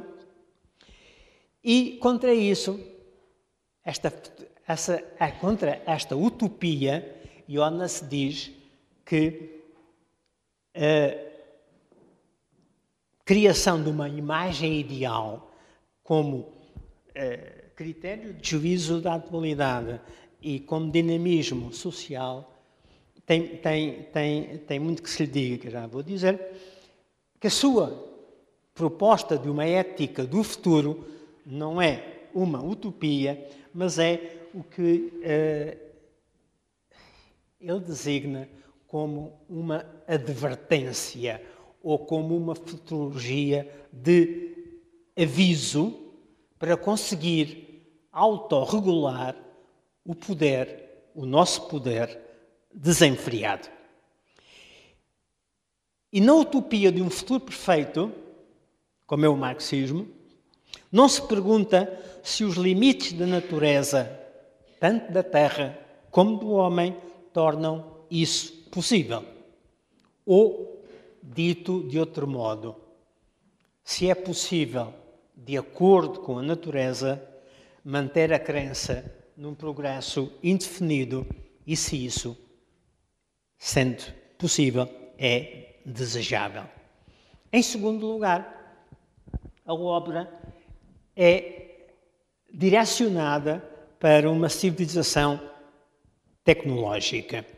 E contra isso, contra esta utopia, Jonas diz que a criação de uma imagem ideal como critério de juízo da atualidade e como dinamismo social tem muito que se lhe diga, que já vou dizer, que a sua proposta de uma ética do futuro não é uma utopia, mas é o que ele designa como uma advertência ou como uma futurologia de aviso para conseguir autorregular o poder, o nosso poder desenfreado. E na utopia de um futuro perfeito, como é o marxismo, não se pergunta se os limites da natureza, tanto da Terra como do homem, tornam isso possível. Ou, dito de outro modo, se é possível, de acordo com a natureza, manter a crença num progresso indefinido e se isso, sendo possível, é desejável. Em segundo lugar, a obra é direcionada para uma civilização tecnológica.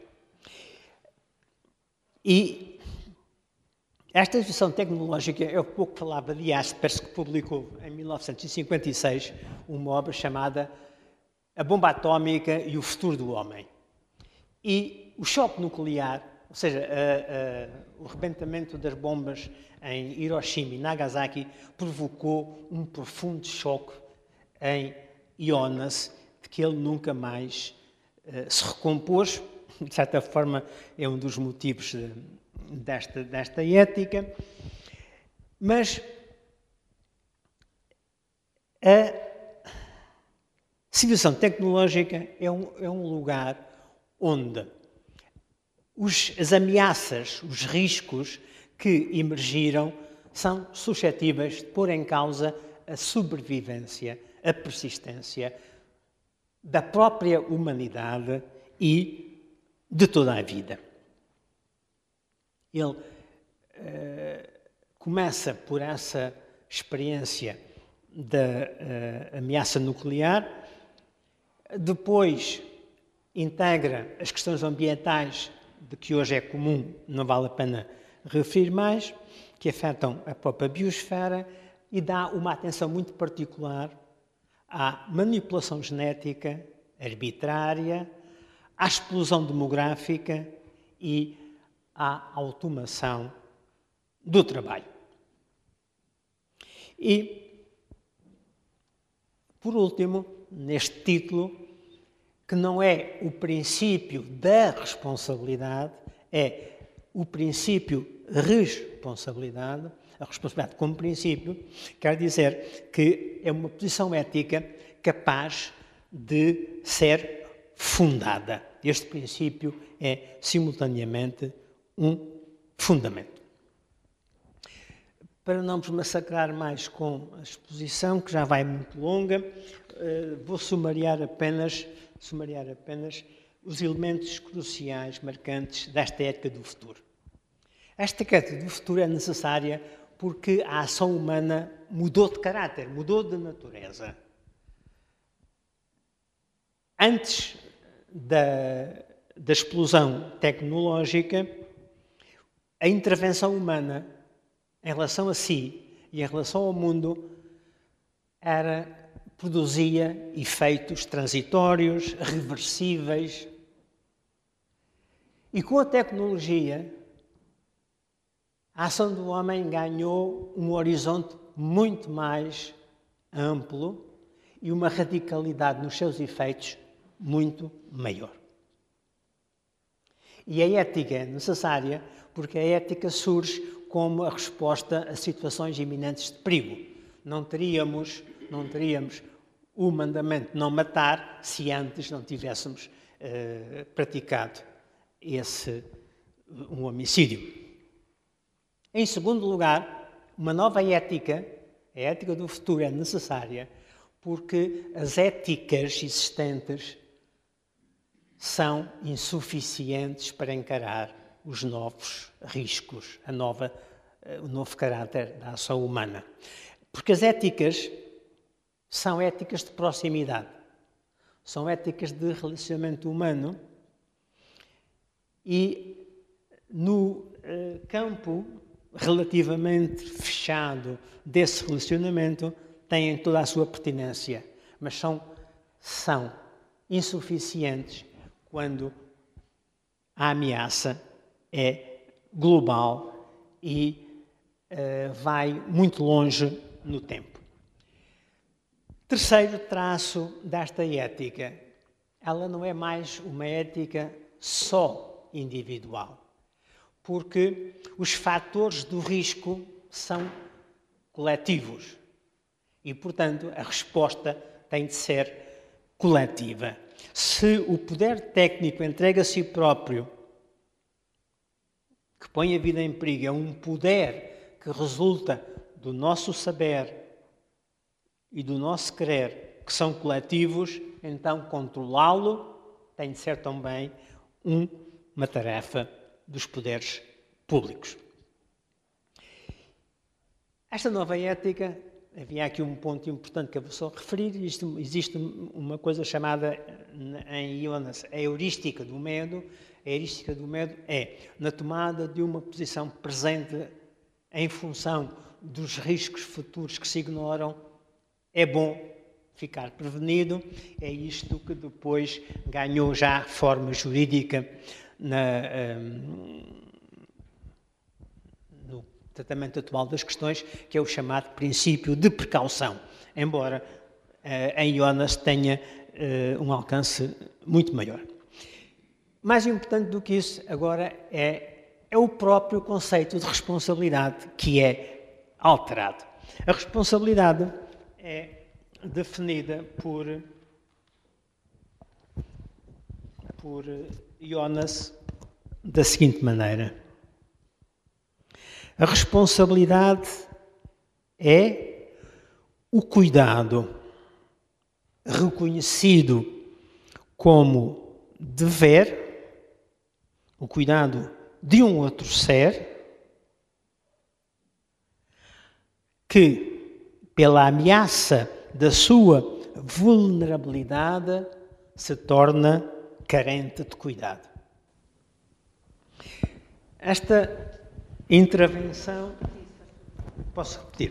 E esta civilização tecnológica, eu pouco falava de Jaspers, que publicou em 1956 uma obra chamada A Bomba Atómica e o Futuro do Homem. E o choque nuclear, ou seja, o arrebentamento das bombas em Hiroshima e Nagasaki provocou um profundo choque em Jonas, de que ele nunca mais se recompôs. De certa forma, é um dos motivos desta ética. Mas a civilização tecnológica é um lugar onde as ameaças, os riscos que emergiram são suscetíveis de pôr em causa a sobrevivência, a persistência da própria humanidade e de toda a vida. Ele começa por essa experiência da ameaça nuclear, depois integra as questões ambientais de que hoje é comum, não vale a pena referir mais, que afetam a própria biosfera e dá uma atenção muito particular à manipulação genética arbitrária, à explosão demográfica e à automação do trabalho. E, por último, neste título, que não é o princípio da responsabilidade, é o princípio responsabilidade, a responsabilidade como princípio, quer dizer que é uma posição ética capaz de ser fundada. Este princípio é, simultaneamente, um fundamento. Para não vos massacrar mais com a exposição, que já vai muito longa, vou sumariar apenas os elementos cruciais, marcantes desta ética do futuro. Esta ética do futuro é necessária porque a ação humana mudou de caráter, mudou de natureza. Antes da explosão tecnológica, a intervenção humana em relação a si e em relação ao mundo produzia efeitos transitórios, reversíveis. E com a tecnologia, a ação do homem ganhou um horizonte muito mais amplo e uma radicalidade nos seus efeitos muito maior. E a ética é necessária porque a ética surge como a resposta a situações iminentes de perigo. Não teríamos o mandamento de não matar se antes não tivéssemos praticado um homicídio. Em segundo lugar, uma nova ética, a ética do futuro, é necessária porque as éticas existentes são insuficientes para encarar os novos riscos, o novo caráter da ação humana. Porque as éticas são éticas de proximidade, são éticas de relacionamento humano e no campo relativamente fechado desse relacionamento têm toda a sua pertinência, mas são insuficientes quando a ameaça é global e vai muito longe no tempo. Terceiro traço desta ética, ela não é mais uma ética só individual, porque os fatores do risco são coletivos e, portanto, a resposta tem de ser coletiva. Se o poder técnico entrega a si próprio, que põe a vida em perigo, é um poder que resulta do nosso saber e do nosso querer que são coletivos, então controlá-lo tem de ser também uma tarefa dos poderes públicos. Esta nova ética, havia aqui um ponto importante que eu vou só referir, existe uma coisa chamada em Jonas a heurística do medo. A heurística do medo é na tomada de uma posição presente em função dos riscos futuros que se ignoram, é bom ficar prevenido. É isto que depois ganhou já forma jurídica no tratamento atual das questões, que é o chamado princípio de precaução, embora em Jonas tenha um alcance muito maior. Mais importante do que isso agora é o próprio conceito de responsabilidade que é alterado. A responsabilidade é definida por Jonas da seguinte maneira: a responsabilidade é o cuidado reconhecido como dever, o cuidado de um outro ser, que, pela ameaça da sua vulnerabilidade, se torna carente de cuidado. Esta intervenção... Posso repetir?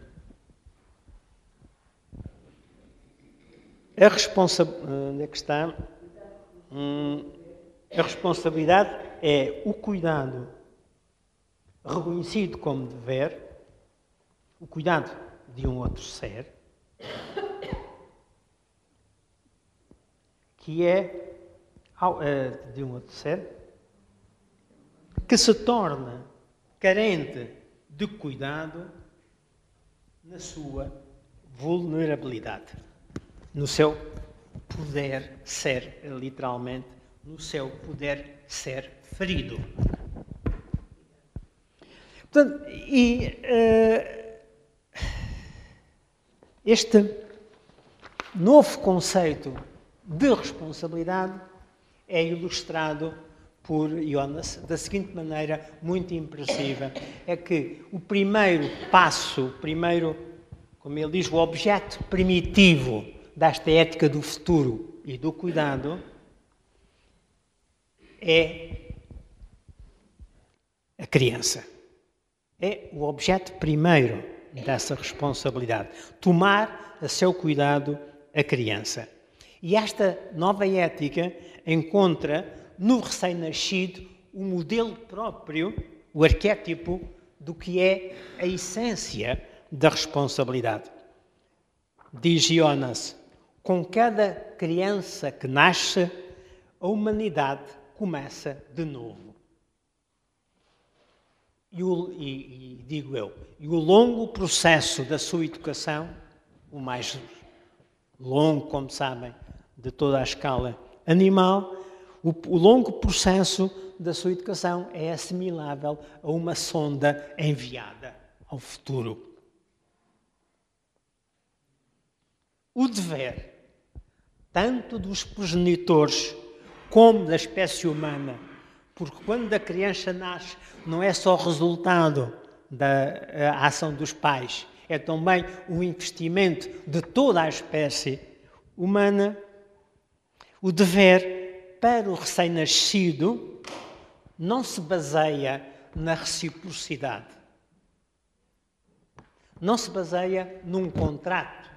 A responsabilidade é o cuidado reconhecido como dever, o cuidado de um outro ser, que é de um outro ser, que se torna carente de cuidado na sua vulnerabilidade, no seu poder ser, literalmente, no seu poder ser ferido. Portanto, este novo conceito de responsabilidade é ilustrado por Jonas da seguinte maneira muito impressiva: é que o primeiro passo, como ele diz, o objeto primitivo desta ética do futuro e do cuidado é a criança. É o objeto primeiro dessa responsabilidade. Tomar a seu cuidado a criança. E esta nova ética encontra no recém-nascido o modelo próprio, o arquétipo do que é a essência da responsabilidade. Diz Jonas: com cada criança que nasce, a humanidade começa de novo. E digo eu, e o longo processo da sua educação, o mais longo, como sabem, de toda a escala animal, o longo processo da sua educação é assimilável a uma sonda enviada ao futuro. O dever, tanto dos progenitores como da espécie humana, porque quando a criança nasce não é só resultado da ação dos pais, é também um investimento de toda a espécie humana. O dever para o recém-nascido não se baseia na reciprocidade, não se baseia num contrato.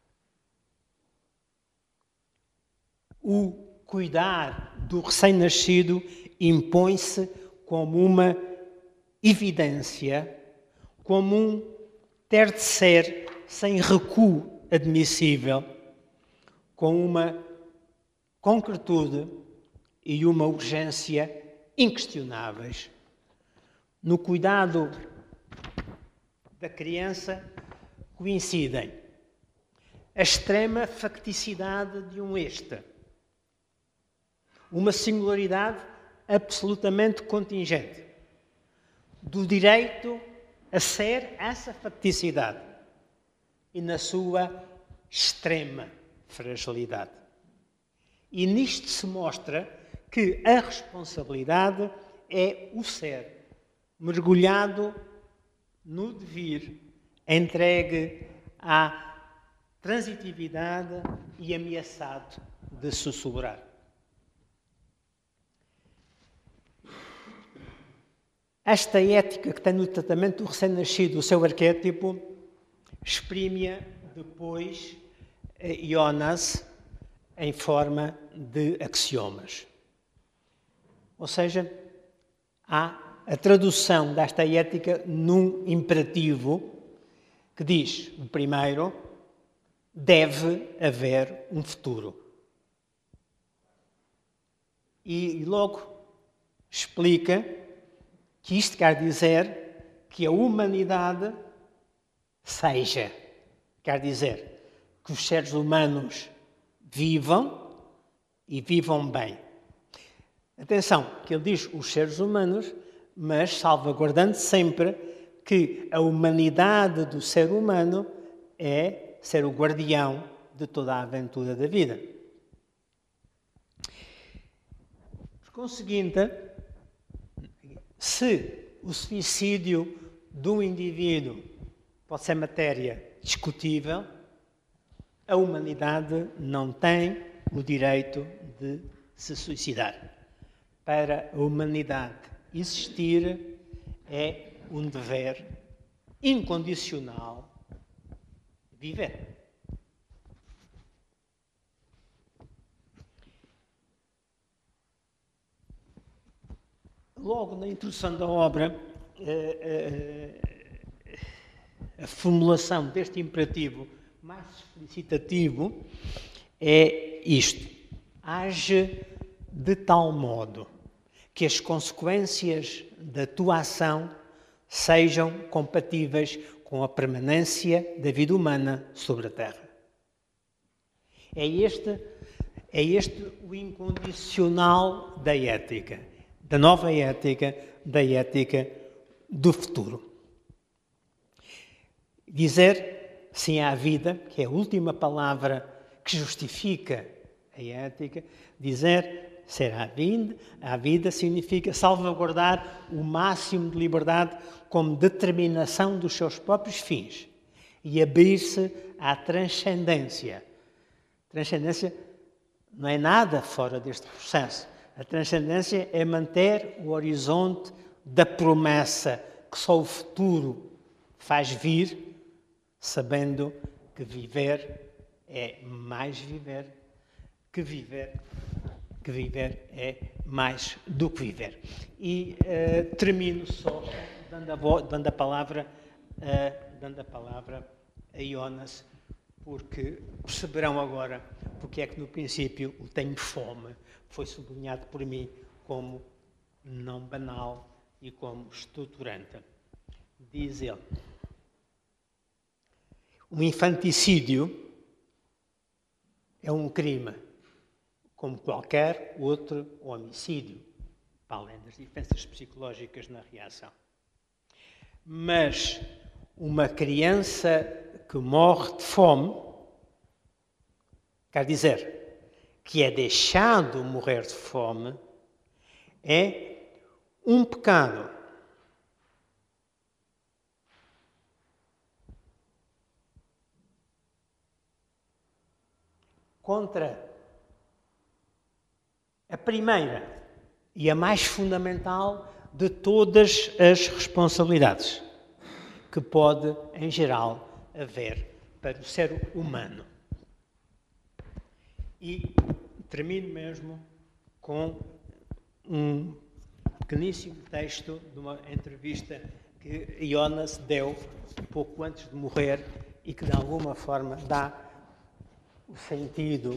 O cuidar do recém-nascido impõe-se como uma evidência, como um ter de ser sem recuo admissível, com uma concretude e uma urgência inquestionáveis. No cuidado da criança coincidem a extrema facticidade de um êxito, uma singularidade absolutamente contingente, do direito a ser essa facticidade e na sua extrema fragilidade. E nisto se mostra que a responsabilidade é o ser mergulhado no devir, entregue à transitividade e ameaçado de sussurrar. Esta ética que tem no tratamento do recém-nascido, o seu arquétipo, exprime-a depois Jonas em forma de axiomas. Ou seja, há a tradução desta ética num imperativo que diz, o primeiro, deve haver um futuro. E logo explica que isto quer dizer que a humanidade seja. Quer dizer que os seres humanos vivam e vivam bem. Atenção, que ele diz os seres humanos, mas salvaguardando sempre que a humanidade do ser humano é ser o guardião de toda a aventura da vida. Por conseguinte, se o suicídio de um indivíduo pode ser matéria discutível, a humanidade não tem o direito de se suicidar. Para a humanidade existir é um dever incondicional viver. Logo na introdução da obra, a formulação deste imperativo mais explicitativo é isto: age de tal modo que as consequências da tua ação sejam compatíveis com a permanência da vida humana sobre a Terra. É este o incondicional da ética, da nova ética, da ética do futuro. Dizer sim à vida, que é a última palavra que justifica a ética, dizer ser à vida significa salvaguardar o máximo de liberdade como determinação dos seus próprios fins e abrir-se à transcendência. Transcendência não é nada fora deste processo. A transcendência é manter o horizonte da promessa que só o futuro faz vir, sabendo que viver é mais viver, que viver é mais do que viver. E termino só dando a palavra a Jonas, porque perceberão agora porque é que no princípio o tenho fome foi sublinhado por mim como não banal e como estruturante. Diz ele: o infanticídio é um crime, como qualquer outro homicídio, para além das diferenças psicológicas na reação. Mas uma criança que morre de fome, quer dizer, que é deixado morrer de fome, é um pecado. Contra a primeira e a mais fundamental de todas as responsabilidades que pode, em geral, haver para o ser humano. E termino mesmo com um pequeníssimo texto de uma entrevista que Jonas deu pouco antes de morrer e que, de alguma forma, dá o sentido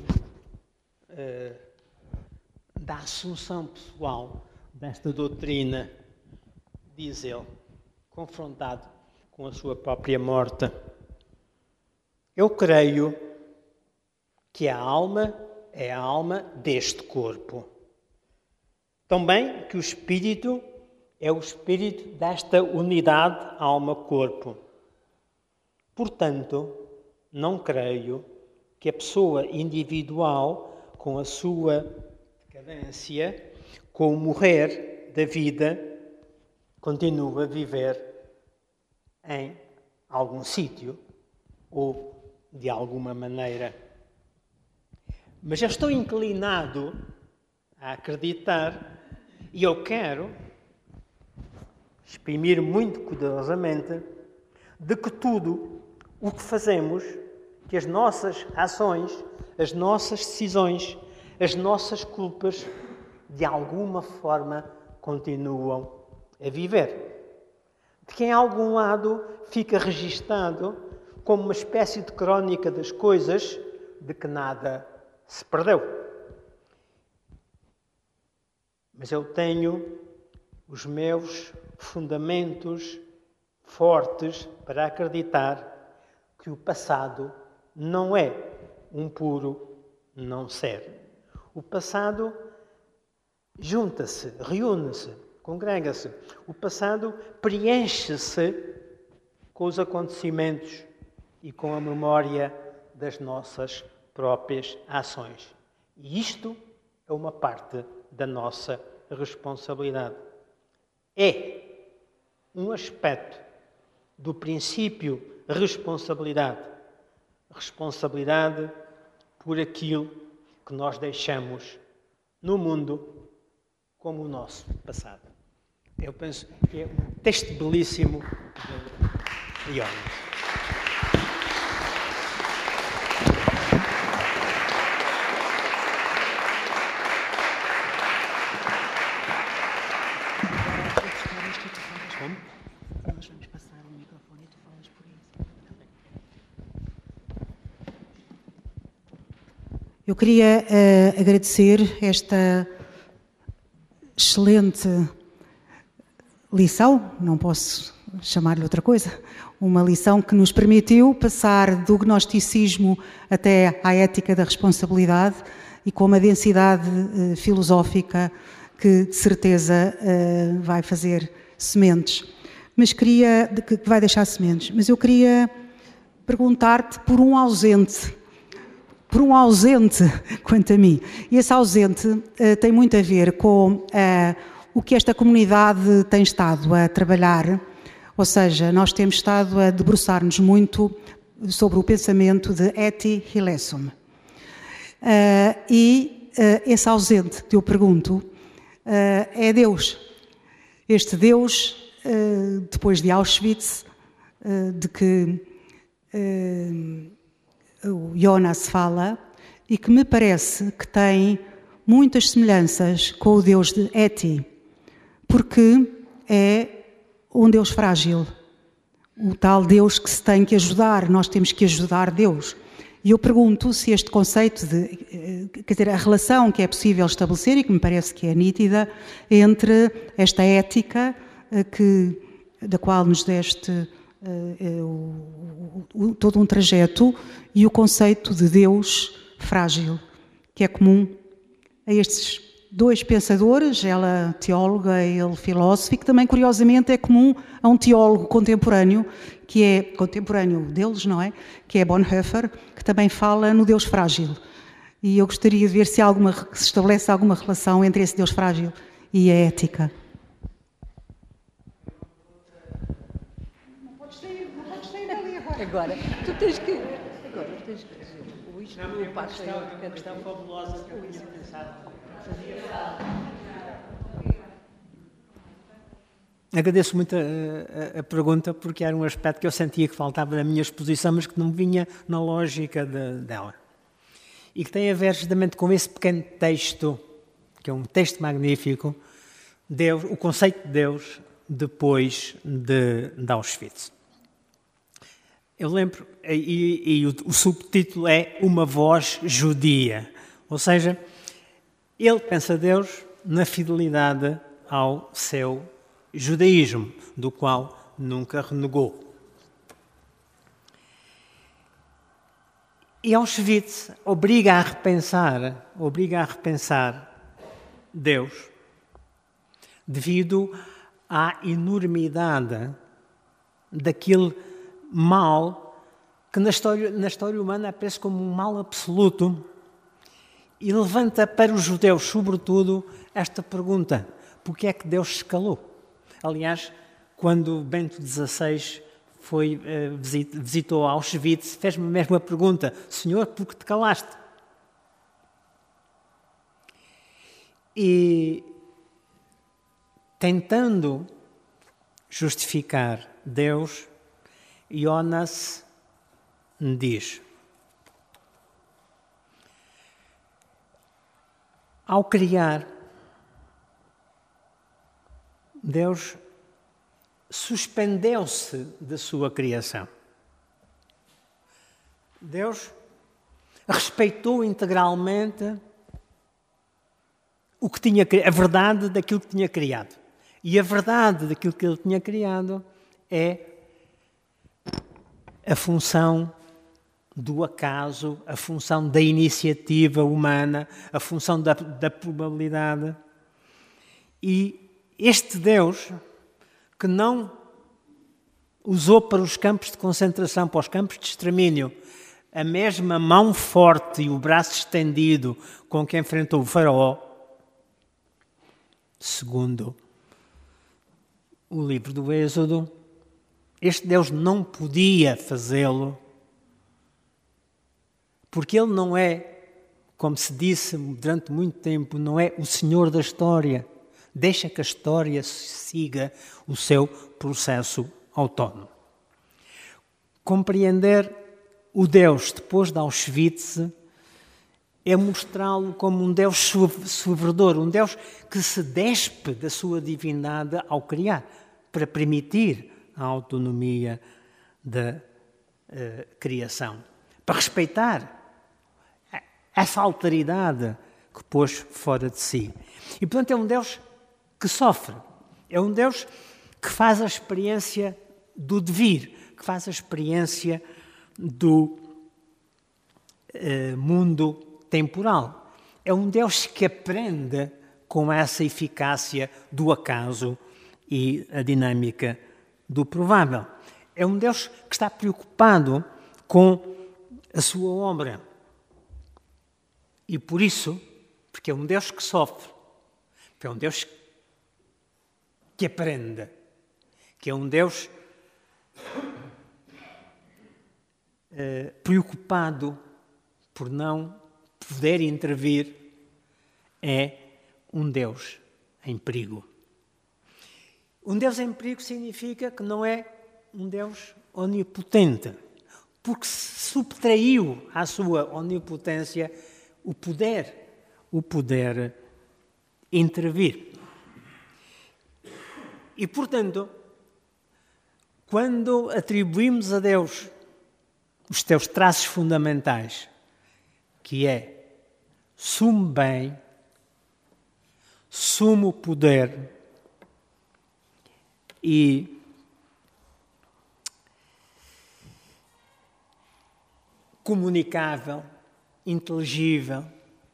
da assunção pessoal desta doutrina, diz ele, confrontado com a sua própria morte. Eu creio que a alma é a alma deste corpo. Também que o espírito é o espírito desta unidade alma-corpo. Portanto, não creio que a pessoa individual, com a sua decadência, com o morrer da vida, continua a viver em algum sítio ou de alguma maneira. Mas eu estou inclinado a acreditar e eu quero exprimir muito cuidadosamente de que tudo o que fazemos, que as nossas ações, as nossas decisões, as nossas culpas, de alguma forma continuam a viver. De que em algum lado fica registado como uma espécie de crónica das coisas de que nada se perdeu. Mas eu tenho os meus fundamentos fortes para acreditar que o passado não é um puro não ser. O passado junta-se, reúne-se, congrega-se. O passado preenche-se com os acontecimentos e com a memória das nossas próprias ações. E isto é uma parte da nossa responsabilidade. É um aspecto do princípio responsabilidade. Responsabilidade por aquilo que nós deixamos no mundo como o nosso passado. Eu penso que é um texto belíssimo de Jonas. Nós vamos passar o microfone e tu falas por isso. Eu queria agradecer esta excelente lição, não posso chamar-lhe outra coisa, uma lição que nos permitiu passar do gnosticismo até à ética da responsabilidade e com uma densidade filosófica que de certeza vai fazer sementes. Mas que vai deixar sementes. Mas eu queria perguntar-te por um ausente quanto a mim. E esse ausente tem muito a ver com o que esta comunidade tem estado a trabalhar, ou seja, nós temos estado a debruçar-nos muito sobre o pensamento de Etty Hillesum. Esse ausente, que eu pergunto, é Deus. Este Deus, depois de Auschwitz, de que o Jonas fala, e que me parece que tem muitas semelhanças com o Deus de Etty, porque é um Deus frágil, o tal Deus que se tem que ajudar, nós temos que ajudar Deus. E eu pergunto se este conceito de, quer dizer, a relação que é possível estabelecer e que me parece que é nítida entre esta ética da qual nos deste todo um trajeto e o conceito de Deus frágil, que é comum a estes dois pensadores, ela teóloga, ele filósofo, e que também, curiosamente, é comum a um teólogo contemporâneo, que é contemporâneo deles, não é? Que é Bonhoeffer, que também fala no Deus frágil. E eu gostaria de ver se estabelece alguma relação entre esse Deus frágil e a ética. Não podes sair dali agora. Agora, tu tens que dizer, isto Não, é uma questão fabulosa que eu tinha pensado. Agradeço muito a pergunta, porque era um aspecto que eu sentia que faltava na minha exposição, mas que não vinha na lógica dela. E que tem a ver justamente com esse pequeno texto, que é um texto magnífico, Deus, o conceito de Deus depois de Auschwitz. Eu lembro, e o subtítulo é Uma Voz Judia, ou seja, ele pensa Deus na fidelidade ao seu judaísmo, do qual nunca renegou. E Auschwitz obriga a repensar Deus, devido à enormidade daquele mal que na história humana aparece como um mal absoluto e levanta para os judeus, sobretudo, esta pergunta: porquê é que Deus se calou? Aliás, quando Bento XVI visitou Auschwitz, fez-me a mesma pergunta: Senhor, por que te calaste? E tentando justificar Deus, Jonas diz: ao criar, Deus suspendeu-se da sua criação. Deus respeitou integralmente a verdade daquilo que tinha criado. E a verdade daquilo que ele tinha criado é a função do acaso, a função da iniciativa humana, a função da probabilidade. E este Deus, que não usou para os campos de concentração, para os campos de extermínio, a mesma mão forte e o braço estendido com que enfrentou o faraó, segundo o livro do Êxodo, este Deus não podia fazê-lo, porque ele não é, como se disse durante muito tempo, não é o Senhor da história. Deixa que a história siga o seu processo autónomo. Compreender o Deus depois de Auschwitz é mostrá-lo como um Deus sofredor, um Deus que se despe da sua divindade ao criar, para permitir a autonomia da criação, para respeitar essa alteridade que pôs fora de si. E, portanto, é um Deus que sofre, é um Deus que faz a experiência do devir, que faz a experiência do mundo temporal. É um Deus que aprende com essa eficácia do acaso e a dinâmica do provável. É um Deus que está preocupado com a sua obra. E por isso, porque é um Deus que sofre, que é um Deus que aprende, que é um Deus preocupado por não poder intervir, é um Deus em perigo. Um Deus em perigo significa que não é um Deus onipotente, porque subtraiu à sua onipotência o poder intervir. E, portanto, quando atribuímos a Deus os teus traços fundamentais, que é sumo bem, sumo poder e comunicável, inteligível,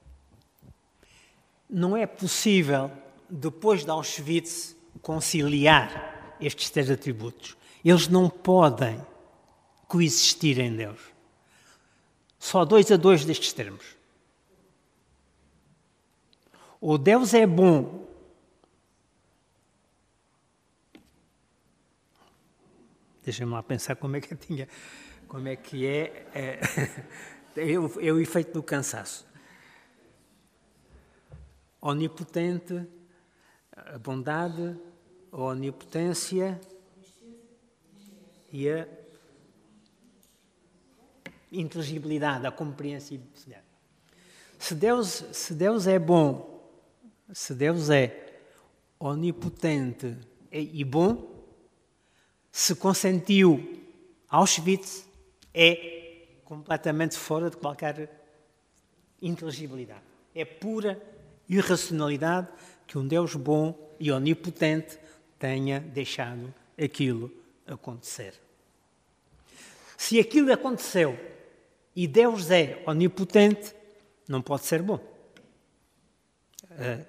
não é possível, depois de Auschwitz, conciliar estes três atributos. Eles não podem coexistir em Deus. Só 2 a 2 destes termos. Ou Deus é bom, deixem-me lá pensar como é que é o efeito do cansaço. Onipotente, a bondade, a onipotência e a inteligibilidade, a compreensibilidade. Se Deus é bom, se Deus é onipotente e bom, se consentiu Auschwitz, é completamente fora de qualquer inteligibilidade. É pura irracionalidade que um Deus bom e onipotente tenha deixado aquilo acontecer. Se aquilo aconteceu e Deus é onipotente, não pode ser bom. A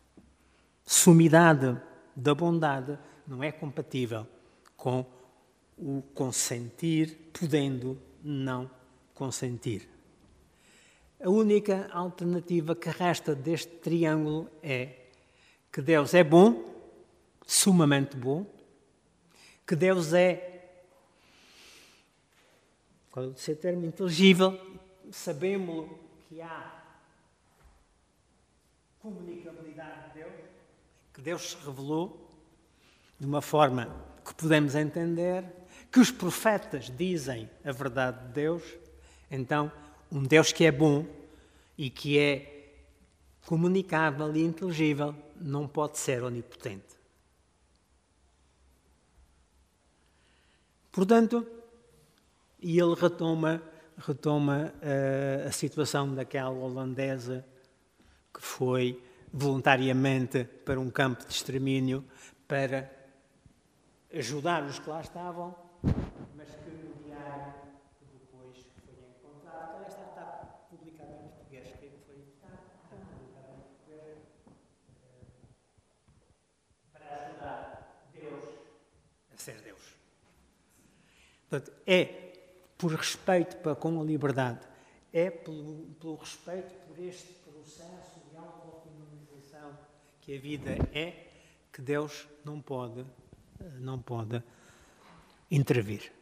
sumidade da bondade não é compatível com o consentir, podendo não consentir. A única alternativa que resta deste triângulo é que Deus é bom, sumamente bom, que Deus é, qual é o seu termo, inteligível, sabemos que há comunicabilidade de Deus, que Deus se revelou de uma forma que podemos entender, que os profetas dizem a verdade de Deus. Então, um Deus que é bom e que é comunicável e inteligível não pode ser onipotente. Portanto, e ele retoma a situação daquela holandesa que foi voluntariamente para um campo de extermínio para ajudar os que lá estavam, mas que no diário depois foi encontrado. Esta está publicada em português. Está publicada em português para ajudar Deus a ser Deus. Portanto, é por respeito com a liberdade, é pelo respeito por este processo de autofinalização que a vida é, que Deus não pode intervir.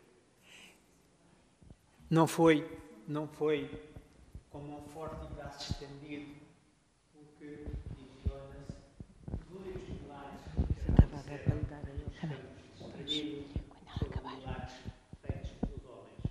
Não foi como um forte braço estendido, o que diz Jonas, glórias pilares, Estava a ver para lhe dar a ele. feitos pelos homens.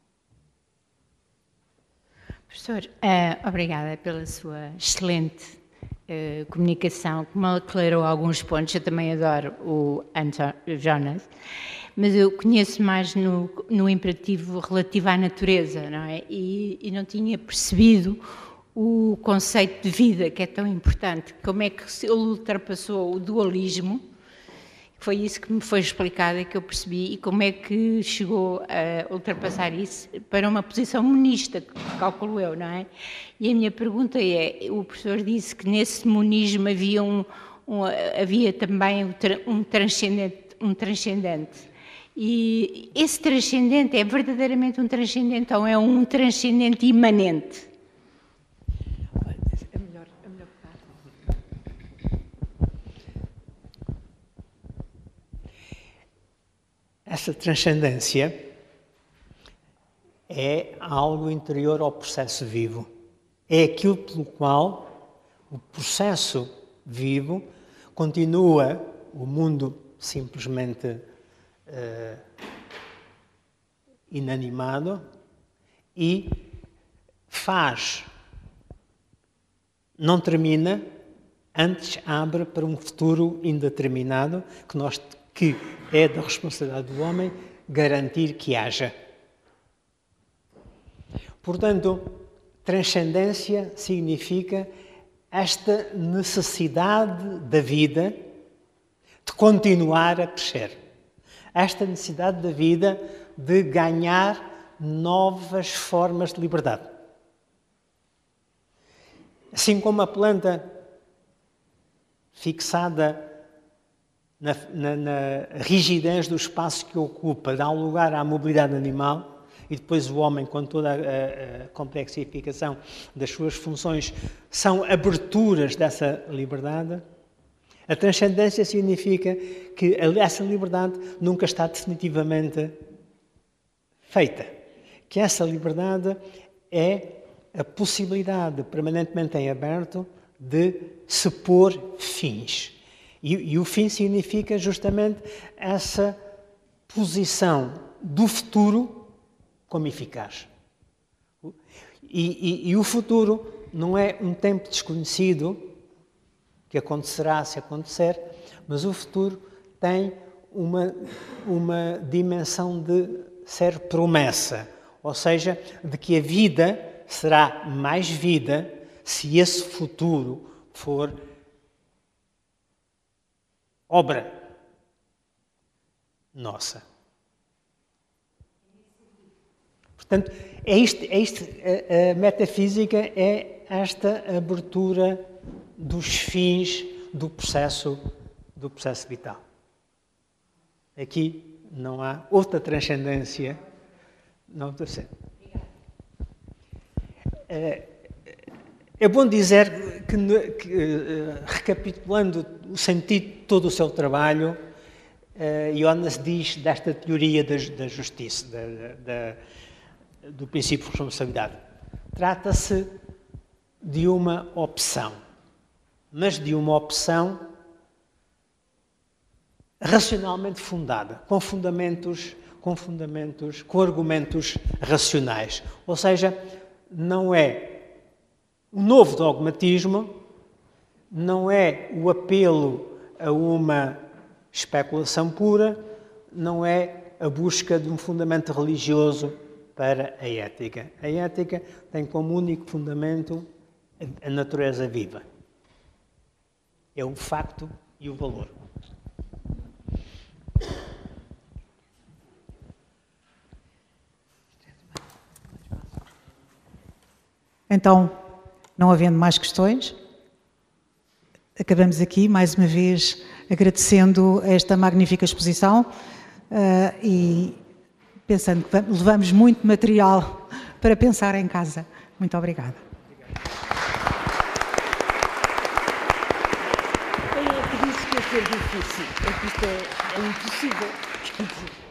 Professor, obrigada pela sua excelente comunicação, que me aclarou alguns pontos. Eu também adoro o Jonas, mas eu conheço mais no imperativo relativo à natureza, não é? E não tinha percebido o conceito de vida, que é tão importante. Como é que ele ultrapassou o dualismo? Foi isso que me foi explicado e que eu percebi, e como é que chegou a ultrapassar isso para uma posição monista, calculo eu, não é? E a minha pergunta é, o professor disse que nesse monismo havia também um transcendente. E esse transcendente é verdadeiramente um transcendente ou é um transcendente imanente? É melhor parar. Essa transcendência é algo interior ao processo vivo. É aquilo pelo qual o processo vivo continua o mundo simplesmente inanimado e não termina, antes abre para um futuro indeterminado que é da responsabilidade do homem garantir que haja. Portanto, transcendência significa esta necessidade da vida de continuar a crescer. Esta necessidade da vida de ganhar novas formas de liberdade. Assim como a planta fixada na rigidez do espaço que ocupa, dá lugar à mobilidade animal, e depois o homem, com toda a complexificação das suas funções, são aberturas dessa liberdade. A transcendência significa que essa liberdade nunca está definitivamente feita. Que essa liberdade é a possibilidade permanentemente em aberto de se pôr fins. E o fim significa justamente essa posição do futuro como eficaz. E o futuro não é um tempo desconhecido que acontecerá se acontecer, mas o futuro tem uma dimensão de ser promessa, ou seja, de que a vida será mais vida se esse futuro for obra nossa. Portanto, a metafísica é esta abertura dos fins do processo vital. Aqui Não há outra transcendência. Não estou certo. É bom dizer que, recapitulando o sentido de todo o seu trabalho, Jonas diz desta teoria da justiça, do princípio de responsabilidade. Trata-se de uma opção, mas de uma opção racionalmente fundada, com argumentos racionais. Ou seja, não é um novo dogmatismo, não é o apelo a uma especulação pura, não é a busca de um fundamento religioso para a ética. A ética tem como único fundamento a natureza viva. É o facto e o valor. Então, não havendo mais questões, acabamos aqui, mais uma vez, agradecendo esta magnífica exposição e pensando que levamos muito material para pensar em casa. Muito obrigada. Quem é que disse que ia ser difícil? É que isto é impossível.